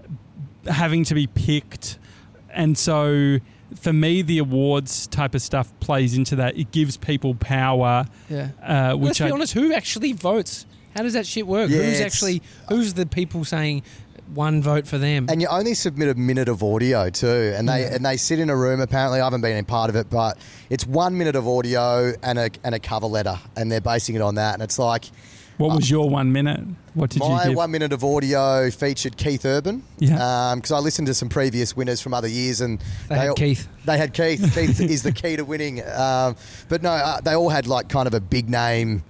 having to be picked, and so for me, the awards type of stuff plays into that. It gives people power. yeah. Uh, Let's which be I, honest. Who actually votes? How does that shit work? Yeah, who's it's- actually who's the people saying one vote for them? And you only submit a minute of audio too, and they Yeah. and they sit in a room. Apparently, I haven't been in part of it, but it's one minute of audio and a and a cover letter, and they're basing it on that. And it's like what was your one minute? What did my you give? one minute of audio featured Keith Urban, Yeah. because I listened to some previous winners from other years, and They had all- Keith. They had Keith. Keith is the key to winning. Um, but no, uh, they all had like kind of a big name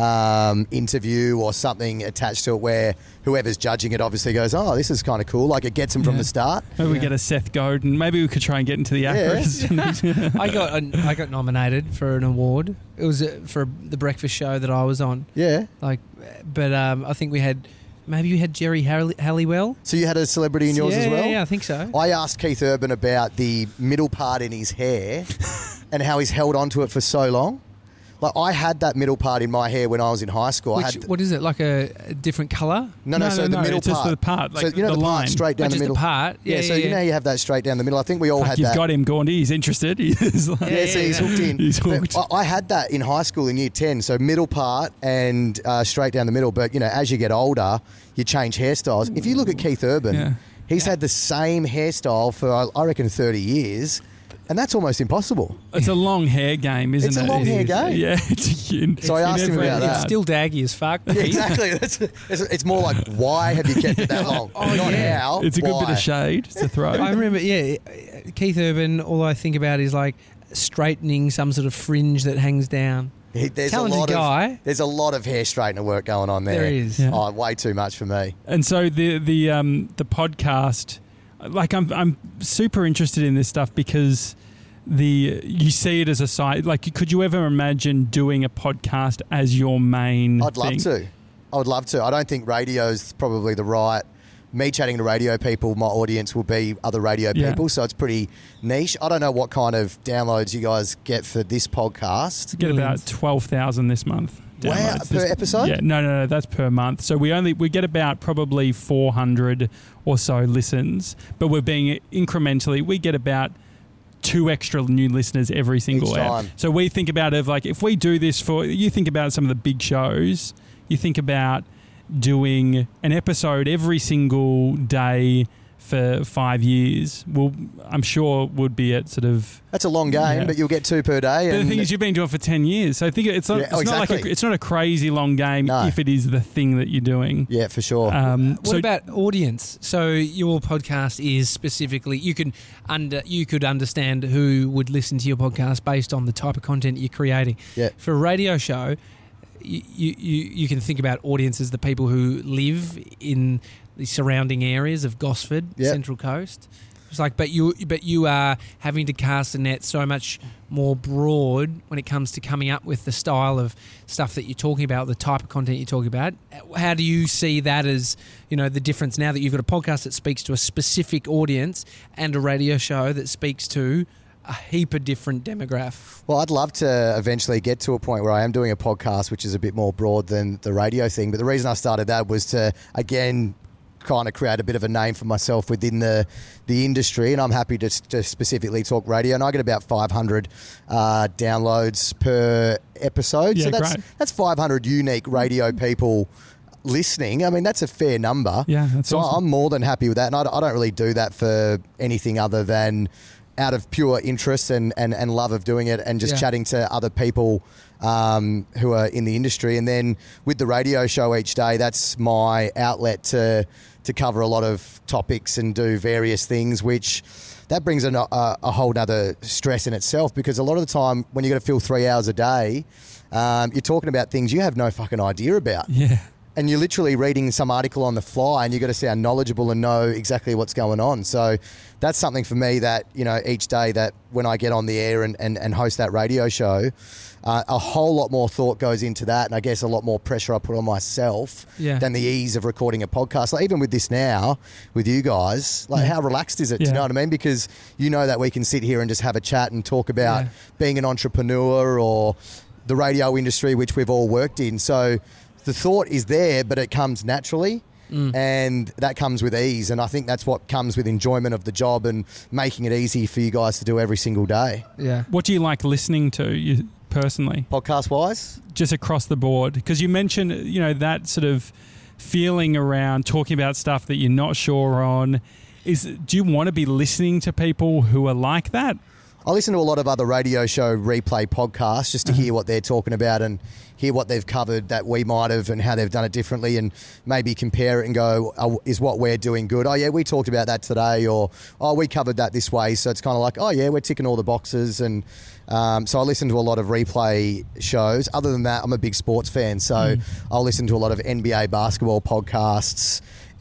um, interview or something attached to it, where whoever's judging it obviously goes, "Oh, this is kind of cool." Like it gets them from Yeah. the start. Maybe we Yeah. get a Seth Godin. Maybe we could try and get into the Yeah. ACRAs. I got an, I got nominated for an award. It was uh, for the breakfast show that I was on. Yeah. Like, but um, I think we had maybe we had Jerry Hall- Halliwell. So you had a celebrity in yours yeah, as well? Yeah, I think so. I asked Keith Urban about the middle part in his hair and how he's held onto it for so long. Like I had that middle part in my hair when I was in high school. I Which, had what is it? Like a, a different colour? no, no, No, so no, the no, middle it's just part. the part, like so you know the the, part line. straight down Oh, the just middle. the part? Yeah, Yeah, so yeah, you know yeah. you have that straight down the middle. I think we all Fuck, had you've that. got him, Gaundy. He's interested. He's like, Yeah, Yeah, so yeah, he's yeah. hooked in. He's But hooked. I I had that in high school in year ten, so middle part and uh, straight down the middle. But, you know, as you get older, you change hairstyles. If you look at Keith Urban, Yeah. he's had the same hairstyle for, I- I reckon, thirty years, and that's almost impossible. It's a long hair game, isn't It's it? a long It hair is. game. Yeah. It's, in, So I in asked him every about that. It's regard. still daggy as fuck. Yeah, exactly. That's, it's, it's more like, why have you kept it that long? Oh, Not yeah. how. It's a good bit why? of shade to throw. I remember, yeah, Keith Urban, all I think about is like straightening some sort of fringe that hangs down. He- There's Talented a lot guy. Of, there's a lot of hair straightener work going on there. There is. Yeah. Oh, way too much for me. And so the the um, the podcast, like I'm I'm super interested in this stuff because the you see it as a side. Like, could you ever imagine doing a podcast as your main? I'd love thing? to. I would love to. I don't think radio's probably the right me chatting to radio people, my audience will be other radio Yeah. people. So it's pretty niche. I don't know what kind of downloads you guys get for this podcast. Get Millions. about twelve thousand this month. Wow, downloads. per This- episode? Yeah, no, no, no, that's per month. So we only we get about probably four hundred or so listens, but we're being incrementally. We get about two extra new listeners every single Each app. time. So we think about it like if we do this for you think about some of the big shows. You think about doing an episode every single day for five years. Well, I'm sure would be at sort of. That's a long game, Yeah. but you'll get two per day. But And the thing is, you've been doing it for ten years, so I think it's not. Yeah, it's oh, not like a, exactly. it's not a crazy long game No. if it is the thing that you're doing. yeah, for sure. Um, What so about audience? So your podcast is specifically you can under you could understand who would listen to your podcast based on the type of content you're creating. Yeah. For a radio show, you you, you can think about audiences, the people who live in the surrounding areas of Gosford, Yeah. Central Coast. It's like, but you but you are having to cast a net so much more broad when it comes to coming up with the style of stuff that you're talking about, the type of content you're talking about. How do you see that as, you know, the difference now that you've got a podcast that speaks to a specific audience and a radio show that speaks to a heap of different demographics? Well, I'd love to eventually get to a point where I am doing a podcast which is a bit more broad than the radio thing. But the reason I started that was to, again, kind of create a bit of a name for myself within the the industry, and I'm happy to, to specifically talk radio. And I get about five hundred uh, downloads per episode, Yeah, so that's great. that's five hundred unique radio people listening. I mean, that's a fair number. Yeah, that's so awesome. I'm more than happy with that, and I, I don't really do that for anything other than out of pure interest and, and, and love of doing it, and just Yeah. chatting to other people um, who are in the industry. And then with the radio show each day, that's my outlet to to cover a lot of topics and do various things, which that brings an, a, a whole nother stress in itself, because a lot of the time when you've got to fill three hours a day, um, you're talking about things you have no fucking idea about. yeah, And you're literally reading some article on the fly, and you've got to sound knowledgeable and know exactly what's going on. So that's something for me that, you know, each day that when I get on the air and, and, and host that radio show, uh, a whole lot more thought goes into that, and I guess a lot more pressure I put on myself Yeah. than the ease of recording a podcast. Like even with this now, with you guys, like how relaxed is it? Do Yeah. you know what I mean? Because you know that we can sit here and just have a chat and talk about Yeah. being an entrepreneur or the radio industry, which we've all worked in. So the thought is there, but it comes naturally. Mm. And that comes with ease. And I think that's what comes with enjoyment of the job and making it easy for you guys to do every single day. Yeah. what do you like listening to you personally, Podcast wise? just across the board? Because you mentioned, you know, that sort of feeling around talking about stuff that you're not sure on. Is do you want to be listening to people who are like that? I listen to a lot of other radio show replay podcasts just to hear what they're talking about and hear what they've covered that we might have and how they've done it differently, and maybe compare it and go, oh, is what we're doing good? Oh, yeah, we talked about that today, or, oh, we covered that this way. So it's kind of like, oh, yeah, we're ticking all the boxes. And um, so I listen to a lot of replay shows. Other than that, I'm a big sports fan. So I'll listen to a lot of N B A basketball podcasts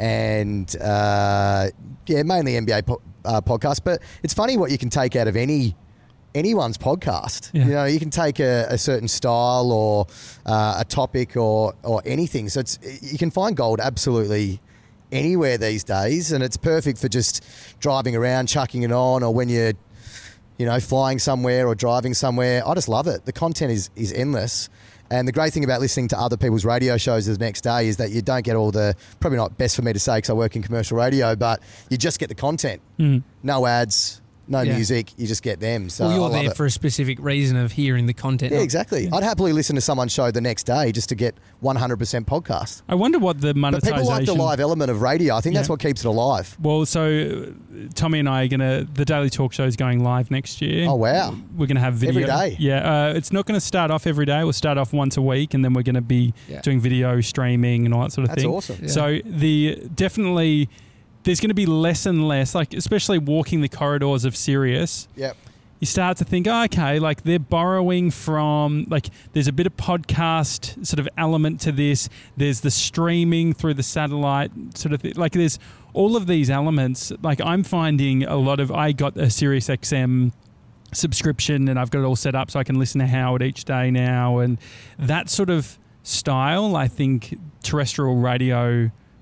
and, uh, yeah, mainly N B A po- uh, podcasts. But it's funny what you can take out of any anyone's podcast. Yeah. You know, you can take a, a certain style or uh, a topic or or anything. So it's you can find gold absolutely anywhere these days, and it's perfect for just driving around, chucking it on, or when you're, you know, flying somewhere or driving somewhere. I just love it. The content is is endless. And the great thing about listening to other people's radio shows the next day is that you don't get all the, probably not best for me to say because I work in commercial radio, but you just get the content. Mm. No ads, no Yeah. music, you just get them. So Well, I you're love there it. for a specific reason of hearing the content. Yeah, not- exactly. I'd happily listen to someone's show the next day just to get one hundred percent podcast. I wonder what the But monetization. people like the live element of radio. I think that's Yeah. what keeps it alive. Well, so uh, Tommy and I are gonna. The Daily Talk Show is going live next year. Oh, wow. We're gonna have video Every day? Yeah, uh, it's not going to start off every day. We'll start off once a week, and then we're going to be Yeah. doing video streaming and all that sort of That's thing. awesome. Yeah. So the definitely there's going to be less and less, like especially walking the corridors of Sirius. Yep. You start to think, oh, okay, like they're borrowing from, like there's a bit of podcast sort of element to this. There's the streaming through the satellite sort of thing. Like there's all of these elements. Like I'm finding a lot of, I got a Sirius X M subscription and I've got it all set up so I can listen to Howard each day now. And that sort of style, I think terrestrial radio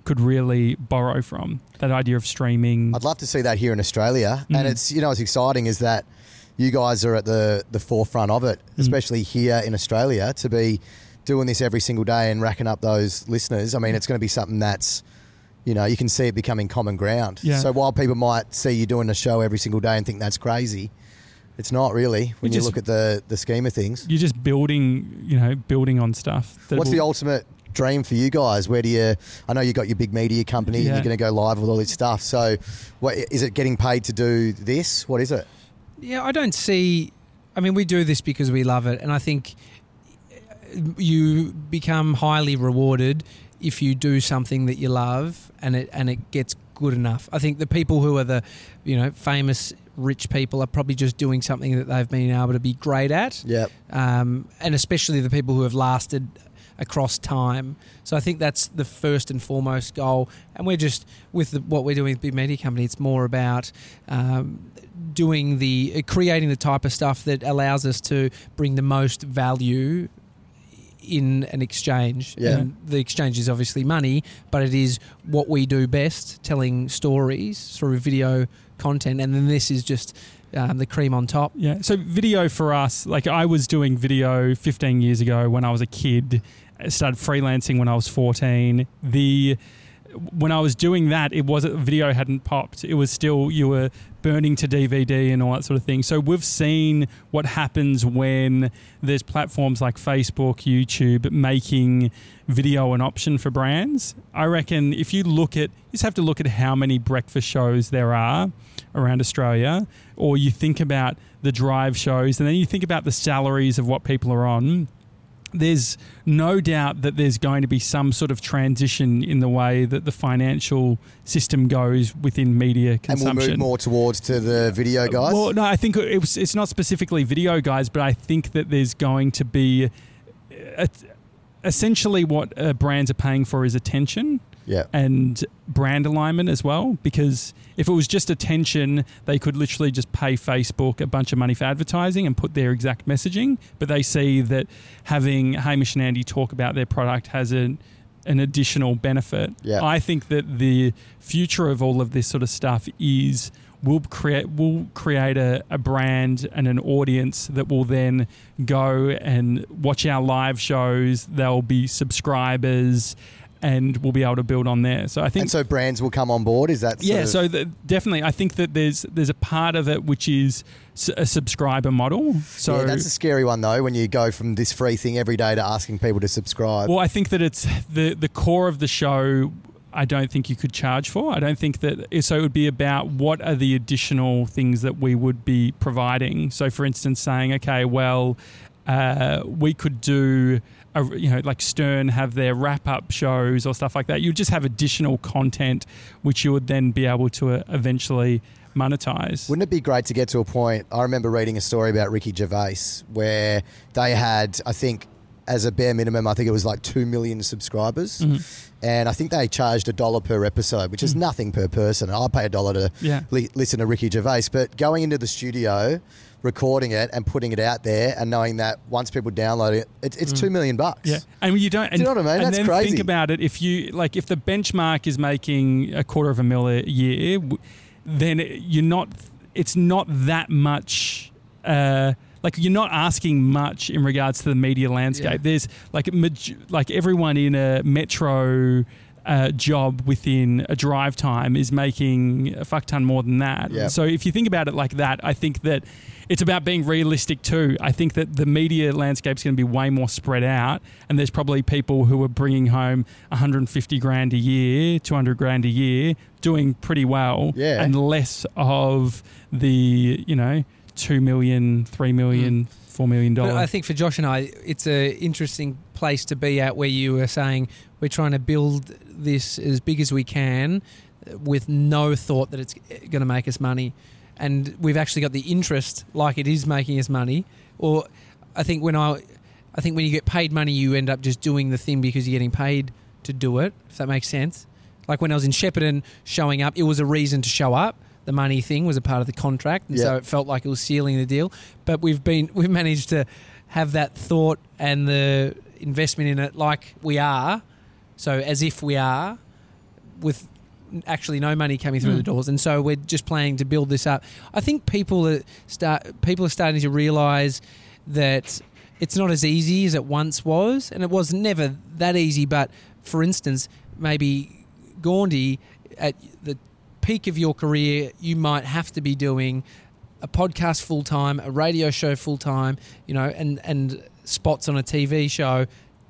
could really borrow from. That idea of streaming. I'd love to see that here in Australia. Mm. And it's, you know, what's exciting is that you guys are at the, the forefront of it, Mm. especially here in Australia, to be doing this every single day and racking up those listeners. I mean, it's going to be something that's, you know, you can see it becoming common ground. Yeah. So while people might see you doing a show every single day and think that's crazy, it's not really when You you just- look at the, the scheme of things. You're just building, you know, building on stuff. that What's will- the ultimate dream for you guys? Where do you, I know you got your big media company and Yeah. you're going to go live with all this stuff. So what, is it getting paid to do this? What is it? Yeah, I don't see. I mean, we do this because we love it, and I think you become highly rewarded if you do something that you love and it and it gets good enough. I think the people who are the, you know, famous rich people are probably just doing something that they've been able to be great at. Yep. Um, and especially the people who have lasted across time. So I think that's the first and foremost goal. And we're just, with the, what we're doing with Big Media Company, it's more about um, doing the, creating the type of stuff that allows us to bring the most value in an exchange. Yeah. And the exchange is obviously money, but it is what we do best, telling stories through video content. And then this is just um, the cream on top. Yeah. So video for us, like I was doing video fifteen years ago when I was a kid. I started freelancing when I was fourteen. The when I was doing that, it wasn't video hadn't popped. It was still you were burning to D V D and all that sort of thing. So we've seen what happens when there's platforms like Facebook, YouTube making video an option for brands. I reckon if you look at, you just have to look at how many breakfast shows there are around Australia, or you think about the drive shows, and then you think about the salaries of what people are on. There's no doubt that there's going to be some sort of transition in the way that the financial system goes within media consumption. And we'll move more towards to the video guys? Well, no, I think it was, it's not specifically video guys, but I think that there's going to be a, essentially what uh, brands are paying for is attention. Yeah. And brand alignment as well, because if it was just attention, they could literally just pay Facebook a bunch of money for advertising and put their exact messaging, but they see that having Hamish and Andy talk about their product has an, an additional benefit. Yeah. I think that the future of all of this sort of stuff is we'll create we'll create a, a brand and an audience that will then go and watch our live shows. They'll be subscribers, and we'll be able to build on there. So I think, and so brands will come on board. Is that sort yeah? of- So the, definitely, I think that there's there's a part of it which is s- a subscriber model. So yeah, that's a scary one though. When you go from this free thing every day to asking people to subscribe. well, I think that it's the the core of the show. I don't think you could charge for. I don't think that. So it would be about what are the additional things that we would be providing. So, for instance, saying, okay, well, uh, we could do. A, you know, like Stern have their wrap-up shows or stuff like that. You just have additional content which you would then be able to uh, eventually monetize. Wouldn't it be great to get to a point? I remember reading a story about Ricky Gervais where they had, I think, as a bare minimum, I think it was like two million subscribers. Mm-hmm. And I think they charged a dollar per episode, which is Mm. nothing per person. I pay a dollar to Yeah. li- listen to Ricky Gervais. But going into the studio, recording it and putting it out there and knowing that once people download it, it's, it's two million bucks. Yeah, and you don't. And, you know what I mean? And That's then crazy. think about it. If you like, if the benchmark is making a quarter of a mil a year, w- then you're not. It's not that much. Uh, like you're not asking much in regards to the media landscape. Yeah. There's like maj- like everyone in a metro. Uh, job within a drive time is making a fuck ton more than that. Yeah. So if you think about it like that, I think that it's about being realistic too. I think that the media landscape is going to be way more spread out, and there's probably people who are bringing home one hundred fifty grand a year, two hundred grand a year, doing pretty well, Yeah. and less of the, you know, two million, three million, four million But dollars. I think for Josh and I, it's an interesting place to be at where you were saying we're trying to build this as big as we can with no thought that it's going to make us money. And we've actually got the interest like it is making us money. Or I think when I, I think when you get paid money, you end up just doing the thing because you're getting paid to do it, if that makes sense. Like when I was in Shepparton showing up, it was a reason to show up. The money thing was a part of the contract, and Yeah. so it felt like it was sealing the deal. But we've been we've managed to have that thought and the investment in it like we are, so as if we are, with actually no money coming through Mm. the doors, and so we're just planning to build this up. I think people are start people are starting to realise that it's not as easy as it once was, and it was never that easy. But for instance, maybe Gaundy, at the peak of your career, you might have to be doing a podcast full time, a radio show full time, you know, and and spots on a T V show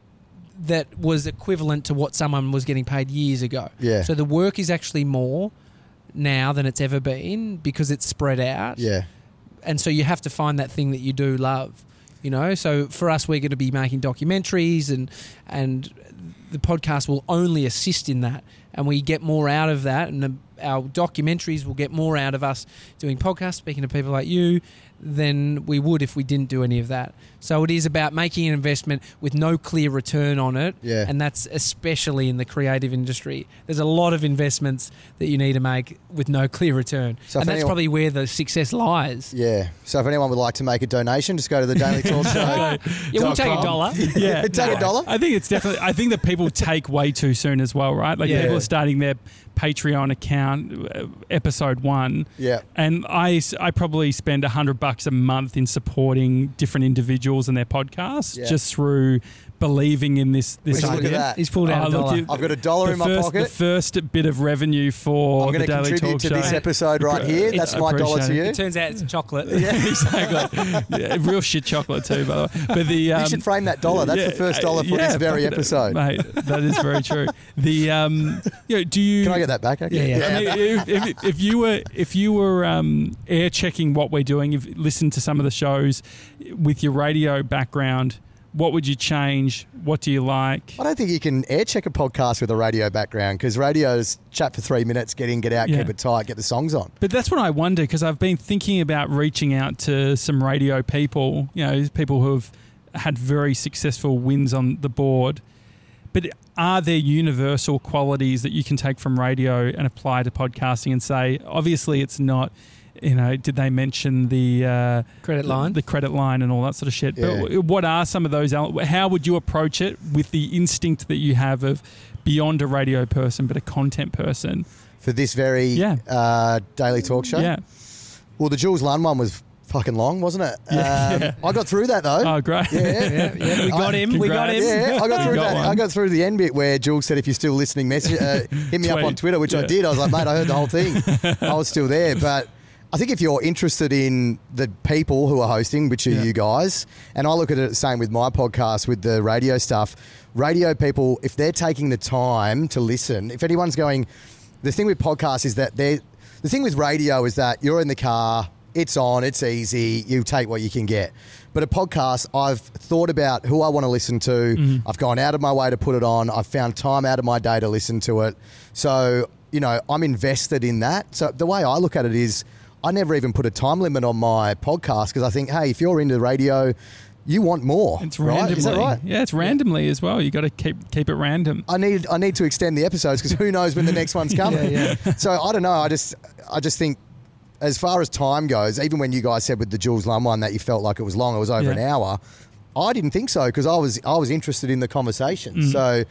that was equivalent to what someone was getting paid years ago. Yeah. So the work is actually more now than it's ever been because it's spread out. Yeah. And so you have to find that thing that you do love, you know. So for us, we're going to be making documentaries, and and the podcast will only assist in that, and we get more out of that, and the, our documentaries will get more out of us doing podcasts, speaking to people like you, than we would if we didn't do any of that. So it is about making an investment with no clear return on it, Yeah. and that's especially in the creative industry. There's a lot of investments that you need to make with no clear return, So if and that's anyone- probably where the success lies. Yeah. So if anyone would like to make a donation, just go to the Daily Talk Show. Yeah, we'll take a com. dollar. Yeah, Take a dollar. I think it's definitely. I think that people take way too soon as well, right? Like Yeah. people are starting their Patreon account, uh, episode one. Yeah. And I, s- I probably spend a hundred bucks a month in supporting different individuals and their podcasts Yeah. just through believing in this. This Would you look idea. at that? He's pulled out Oh, a look, dollar. you- I've got a dollar The in my first, pocket. The first bit of revenue for I'm the going to Daily contribute Talk to Show. this episode right here. It's- That's my dollar to appreciate you. It turns out it's chocolate. Yeah, exactly. Yeah, real shit chocolate too, by the way. But the um, You should frame that dollar. That's yeah, the first dollar for yeah, this very fucking- episode. mate. That is very true. The um, you know, do you? Can I get that back? Okay. Yeah, yeah. I mean, if, if, if you were if you were um, air checking what we're doing, if listened to some of the shows with your radio background, what would you change? What do you like? I don't think you can air check a podcast with a radio background because radio's chat for three minutes, get in, get out, Yeah. keep it tight, get the songs on. But that's what I wonder, because I've been thinking about reaching out to some radio people, you know, people who have had very successful wins on the board. But are there universal qualities that you can take from radio and apply to podcasting and say, obviously it's not, you know, did they mention the uh, Credit line. the credit line and all that sort of shit? Yeah. But what are some of those? ele- How would you approach it with the instinct that you have of beyond a radio person, but a content person? For this very Yeah. uh, Daily Talk Show. Yeah. Well, the Jules Lunn one was fucking long, wasn't it? Yeah. Um, Yeah. I got through that though. Oh, great. Yeah. yeah, yeah, we got I- him. We got him. Congrats. Yeah, I got You through got that. one. I got through the end bit where Jules said, "If you're still listening, message uh, hit me up Tweet. on Twitter," which I Yeah. did. I was like, "Mate, I heard the whole thing. I was still there." But I think if you're interested in the people who are hosting, which are Yeah. you guys, and I look at it the same with my podcast with the radio stuff. Radio people, if they're taking the time to listen, if anyone's going, the thing with podcasts is that they're the thing with radio is that you're in the car. It's on, it's easy, you take what you can get. But a podcast, I've thought about who I want to listen to. Mm-hmm. I've gone out of my way to put it on. I've found time out of my day to listen to it. So, you know, I'm invested in that. So the way I look at it is I never even put a time limit on my podcast because I think, hey, if you're into radio, you want more. It's right? randomly. Is that right? Yeah, it's randomly as well. You got to keep keep it random. I need I need to extend the episodes because who knows when the next one's coming. Yeah, So I don't know. I just I just think as far as time goes, even when you guys said with the Jules Lum one that you felt like it was long, it was over Yeah. an hour. I didn't think so because I was I was interested in the conversation. Mm. So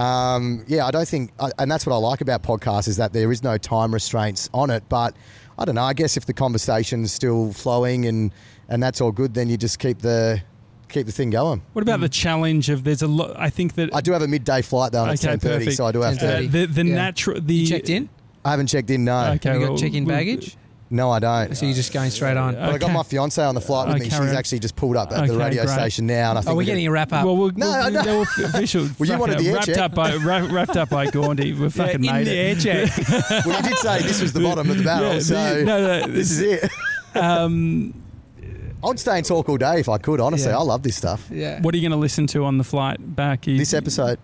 um, yeah, I don't think, and that's what I like about podcasts is that there is no time restraints on it. But I don't know. I guess if the conversation's still flowing and and that's all good, then you just keep the keep the thing going. What about the challenge of there's a lot? I think that I do have a midday flight though, and it's Okay, ten thirty, perfect. so I do have uh, to. ten thirty. the the Yeah. natural the You checked in? I haven't checked in. No, Okay, Have you well, got check-in we'll- baggage? no, I don't. So you're just going straight on. But I got Okay. my fiance on the flight with Oh, me. carry She's on. actually just pulled up at the Okay, radio great. station now, and I think Oh, we're we're getting gonna- a wrap up. Well, we'll, No, we'll, no. no, official. Well, you fucking wanted the air wrapped check. up by wra- wrapped up by Gaundy. We fucking in made the it. air check. well, you did say this was the bottom of the barrel, Yeah, so the- no, no, this is it. Um, I'd stay and talk all day if I could. Honestly, Yeah. I love this stuff. Yeah. what are you going to listen to on the flight back? You- This episode.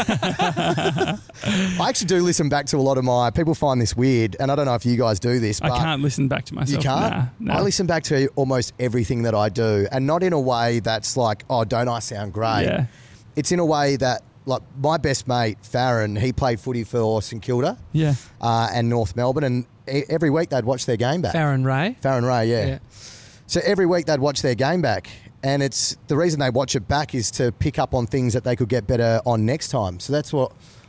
I actually do listen back to a lot of my. People find this weird, and I don't know if you guys do this. I But can't listen back to You myself. can't? Nah, nah. I listen back to almost everything that I do, and not in a way that's like, oh, don't I sound great? Yeah. It's in a way that, like, my best mate, Farron, he played footy for St Kilda Yeah. uh, and North Melbourne, and e- every week they'd watch their game back. Farron Ray. Farron Ray, yeah. Yeah. So every week they'd watch their game back, and it's the reason they watch it back is to pick up on things that they could get better on next time. So that's what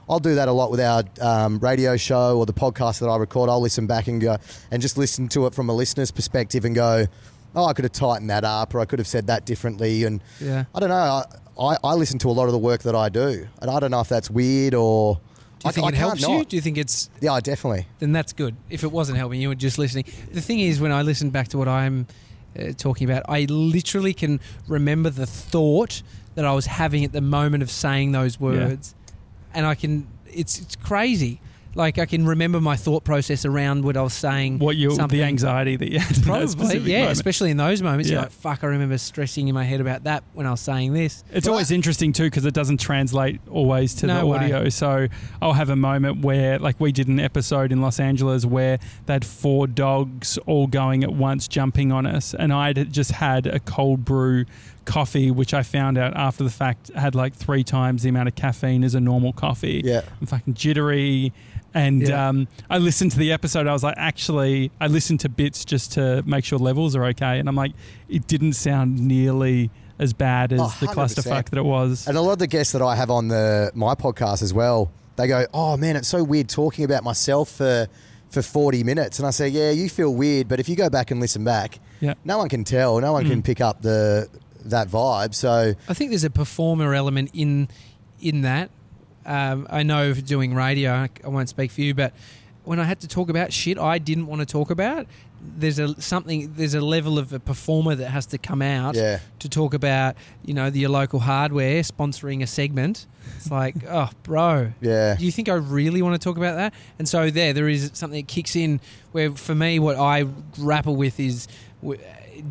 I'll do that a lot with our um, radio show or the podcast that I record. I'll listen back and go and just listen to it from a listener's perspective and go, oh, I could have tightened that up, or I could have said that differently. And Yeah. I don't know. I, I, I listen to a lot of the work that I do, and I don't know if that's weird or. Do you I, think I it can't helps not. you? Do you think it's... Yeah, definitely. Then that's good. If it wasn't helping you, were just listening. The thing is, when I listen back to what I'm uh, talking about, I literally can remember the thought that I was having at the moment of saying those words. And I can... It's it's crazy. Like, I can remember my thought process around what I was saying. What you, something. the anxiety that you had in that Probably, specific yeah. moment. Especially in those moments. Yeah. You're like, fuck, I remember stressing in my head about that when I was saying this. It's Well, always interesting too because it doesn't translate always to No the way. audio. So I'll have a moment where, like, we did an episode in Los Angeles where they had four dogs all going at once, jumping on us, and I'd just had a cold brew coffee, which I found out after the fact had like three times the amount of caffeine as a normal coffee. Yeah. I'm fucking jittery. And Yeah. um, I listened to the episode. I was like, actually, I listened to bits just to make sure levels are okay. And I'm like, it didn't sound nearly as bad as Oh, the one hundred percent. clusterfuck that it was. And a lot of the guests that I have on the my podcast as well, they go, oh, man, it's so weird talking about myself for for forty minutes. And I say, yeah, you feel weird, but if you go back and listen back, Yeah. no one can tell. No one Mm. can pick up the that vibe. So, I think there's a performer element in in that. Um, I know for doing radio, I, I won't speak for you, but when I had to talk about shit I didn't want to talk about, there's a something. There's a level of a performer that has to come out yeah. to talk about, you know, the, your local hardware sponsoring a segment. It's like, oh, bro. Yeah. Do you think I really want to talk about that? And so there, there is something that kicks in where, for me, what I grapple with is w-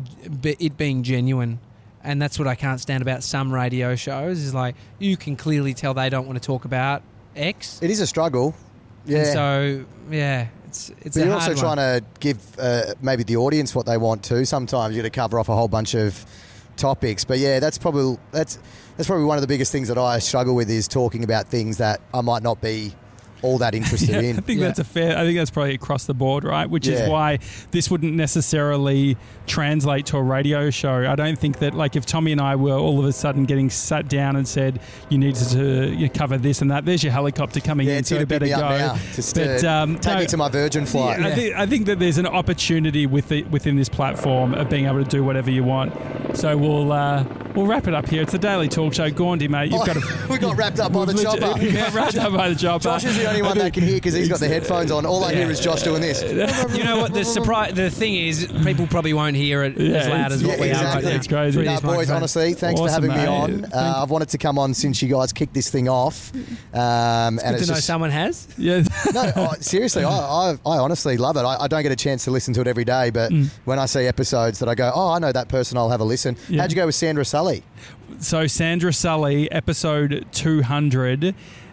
it being genuine. And that's what I can't stand about some radio shows is like, you can clearly tell they don't want to talk about X. It is a struggle. Yeah. And so, yeah, it's it's but a you're hard also one. trying to give uh, maybe the audience what they want too. Sometimes you got to cover off a whole bunch of topics. But yeah, that's probably that's that's probably one of the biggest things that I struggle with is talking about things that I might not be all that interested Yeah, in. I think Yeah. that's a fair. I think that's probably across the board, right? Which Yeah. is why this wouldn't necessarily translate to a radio show. I don't think that, like, if Tommy and I were all of a sudden getting sat down and said you needed to you cover this and that, there's your helicopter coming Yeah, in, so to you pick better me up go. now. Just But, uh, um, take no, me to my Virgin flight. Yeah, I, think, I think that there's an opportunity with the, within this platform of being able to do whatever you want. So we'll uh, we'll wrap it up here. It's a daily talk show. Gaundy, mate, you've Oh, got to. we got wrapped up by the We've legit- chopper. we got wrapped up by the chopper. Josh is the only one that can hear because he's got the headphones on. All I hear is Josh doing this. You know what? The surprise. The thing is, people probably won't hear it Yeah, as loud it's- as what yeah, we exactly. are right now. It's crazy. through No, these boys, microphones. honestly, thanks Awesome, for having me mate. on. Thank Uh, I've wanted to come on since you guys kicked this thing off. Um, and Good it's to know just, someone has. Yeah. no, I, seriously, I, I, I honestly love it. I, I don't get a chance to listen to it every day, but Mm. when I see episodes that I go, oh, I know that person, I'll have a listen. Yeah. How'd you go with Sandra Sully? So Sandra Sully, episode two hundred,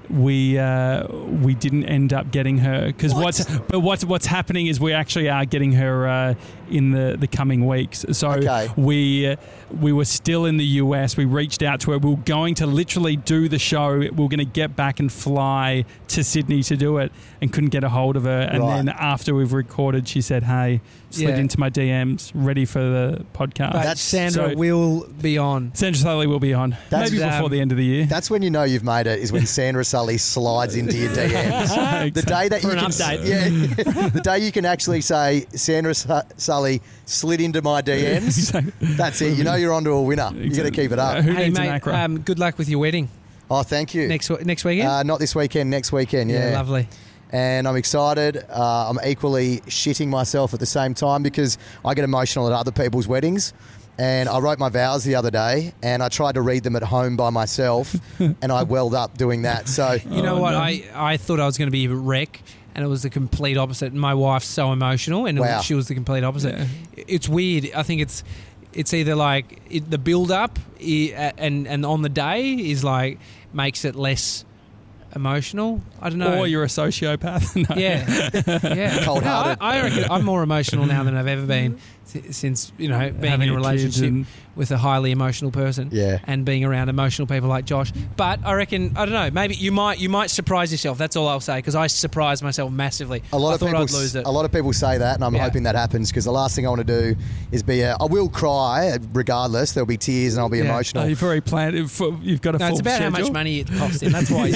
we uh, we didn't end up getting her because What? what's but what's what's happening is we actually are getting her uh, in the, the coming weeks. So Okay. we uh, we were still in the U S. We reached out to her. We were going to literally do the show. We were going to get back and fly to Sydney to do it, and couldn't get a hold of her. And Right. then after we've recorded, she said, "Hey, slid Yeah. into my D Ms, ready for the podcast." But That's- Sandra so- will be on. Sandra Sully will be on That's- maybe before um, the end of the year. That's when you know you've made it, is when Sandra Sully slides into your D Ms. The day that For you an can, update. yeah, the day you can actually say Sandra Su- Sully slid into my D Ms. Exactly. That's it. You know you're onto a winner. You got to keep it Uh, up. who Hey needs an mate, acro? um, good luck with your wedding Oh, thank you. next next weekend. Uh, not this weekend. Next weekend. Yeah. lovely. And I'm excited. Uh, I'm equally shitting myself at the same time because I get emotional at other people's weddings. And I wrote my vows the other day, and I tried to read them at home by myself, and I welled up doing that. So You know Oh, what? no. I, I thought I was going to be a wreck, and it was the complete opposite. My wife's so emotional, and it was- Wow. she was the complete opposite. Yeah. It's weird. I think it's it's either like it, the build up i- and and on the day is like makes it less emotional. I don't know. Or you're a sociopath. No. yeah, yeah. Cold-hearted. No, I, I reckon I'm more emotional now than I've ever been s- since you know being Having in a kids relationship and- with a highly emotional person. Yeah. and being around emotional people like Josh. But I reckon I don't know. Maybe you might you might surprise yourself. That's all I'll say because I surprised myself massively. a lot I of thought people, I'd lose it. a lot of people say that, and I'm Yeah. hoping that happens because the last thing I want to do is be. A, I will cry regardless. There'll be tears, and I'll be Yeah. emotional. Oh, you've already planned. You've you've got a No, full it's about schedule. how much money it costs him. That's why he's crying.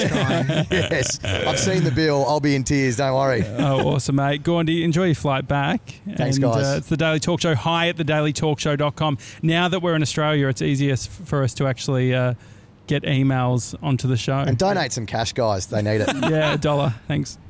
Yes, I've seen the bill. I'll be in tears. Don't worry. Oh, awesome, mate. Gordy, enjoy your flight back. Thanks, and, guys. Uh, it's the Daily Talk Show. Hi at the daily talk show dot com. Now that we're in Australia, it's easiest for us to actually uh, get emails onto the show. And donate some cash, guys. They need it. Yeah, a dollar. Thanks.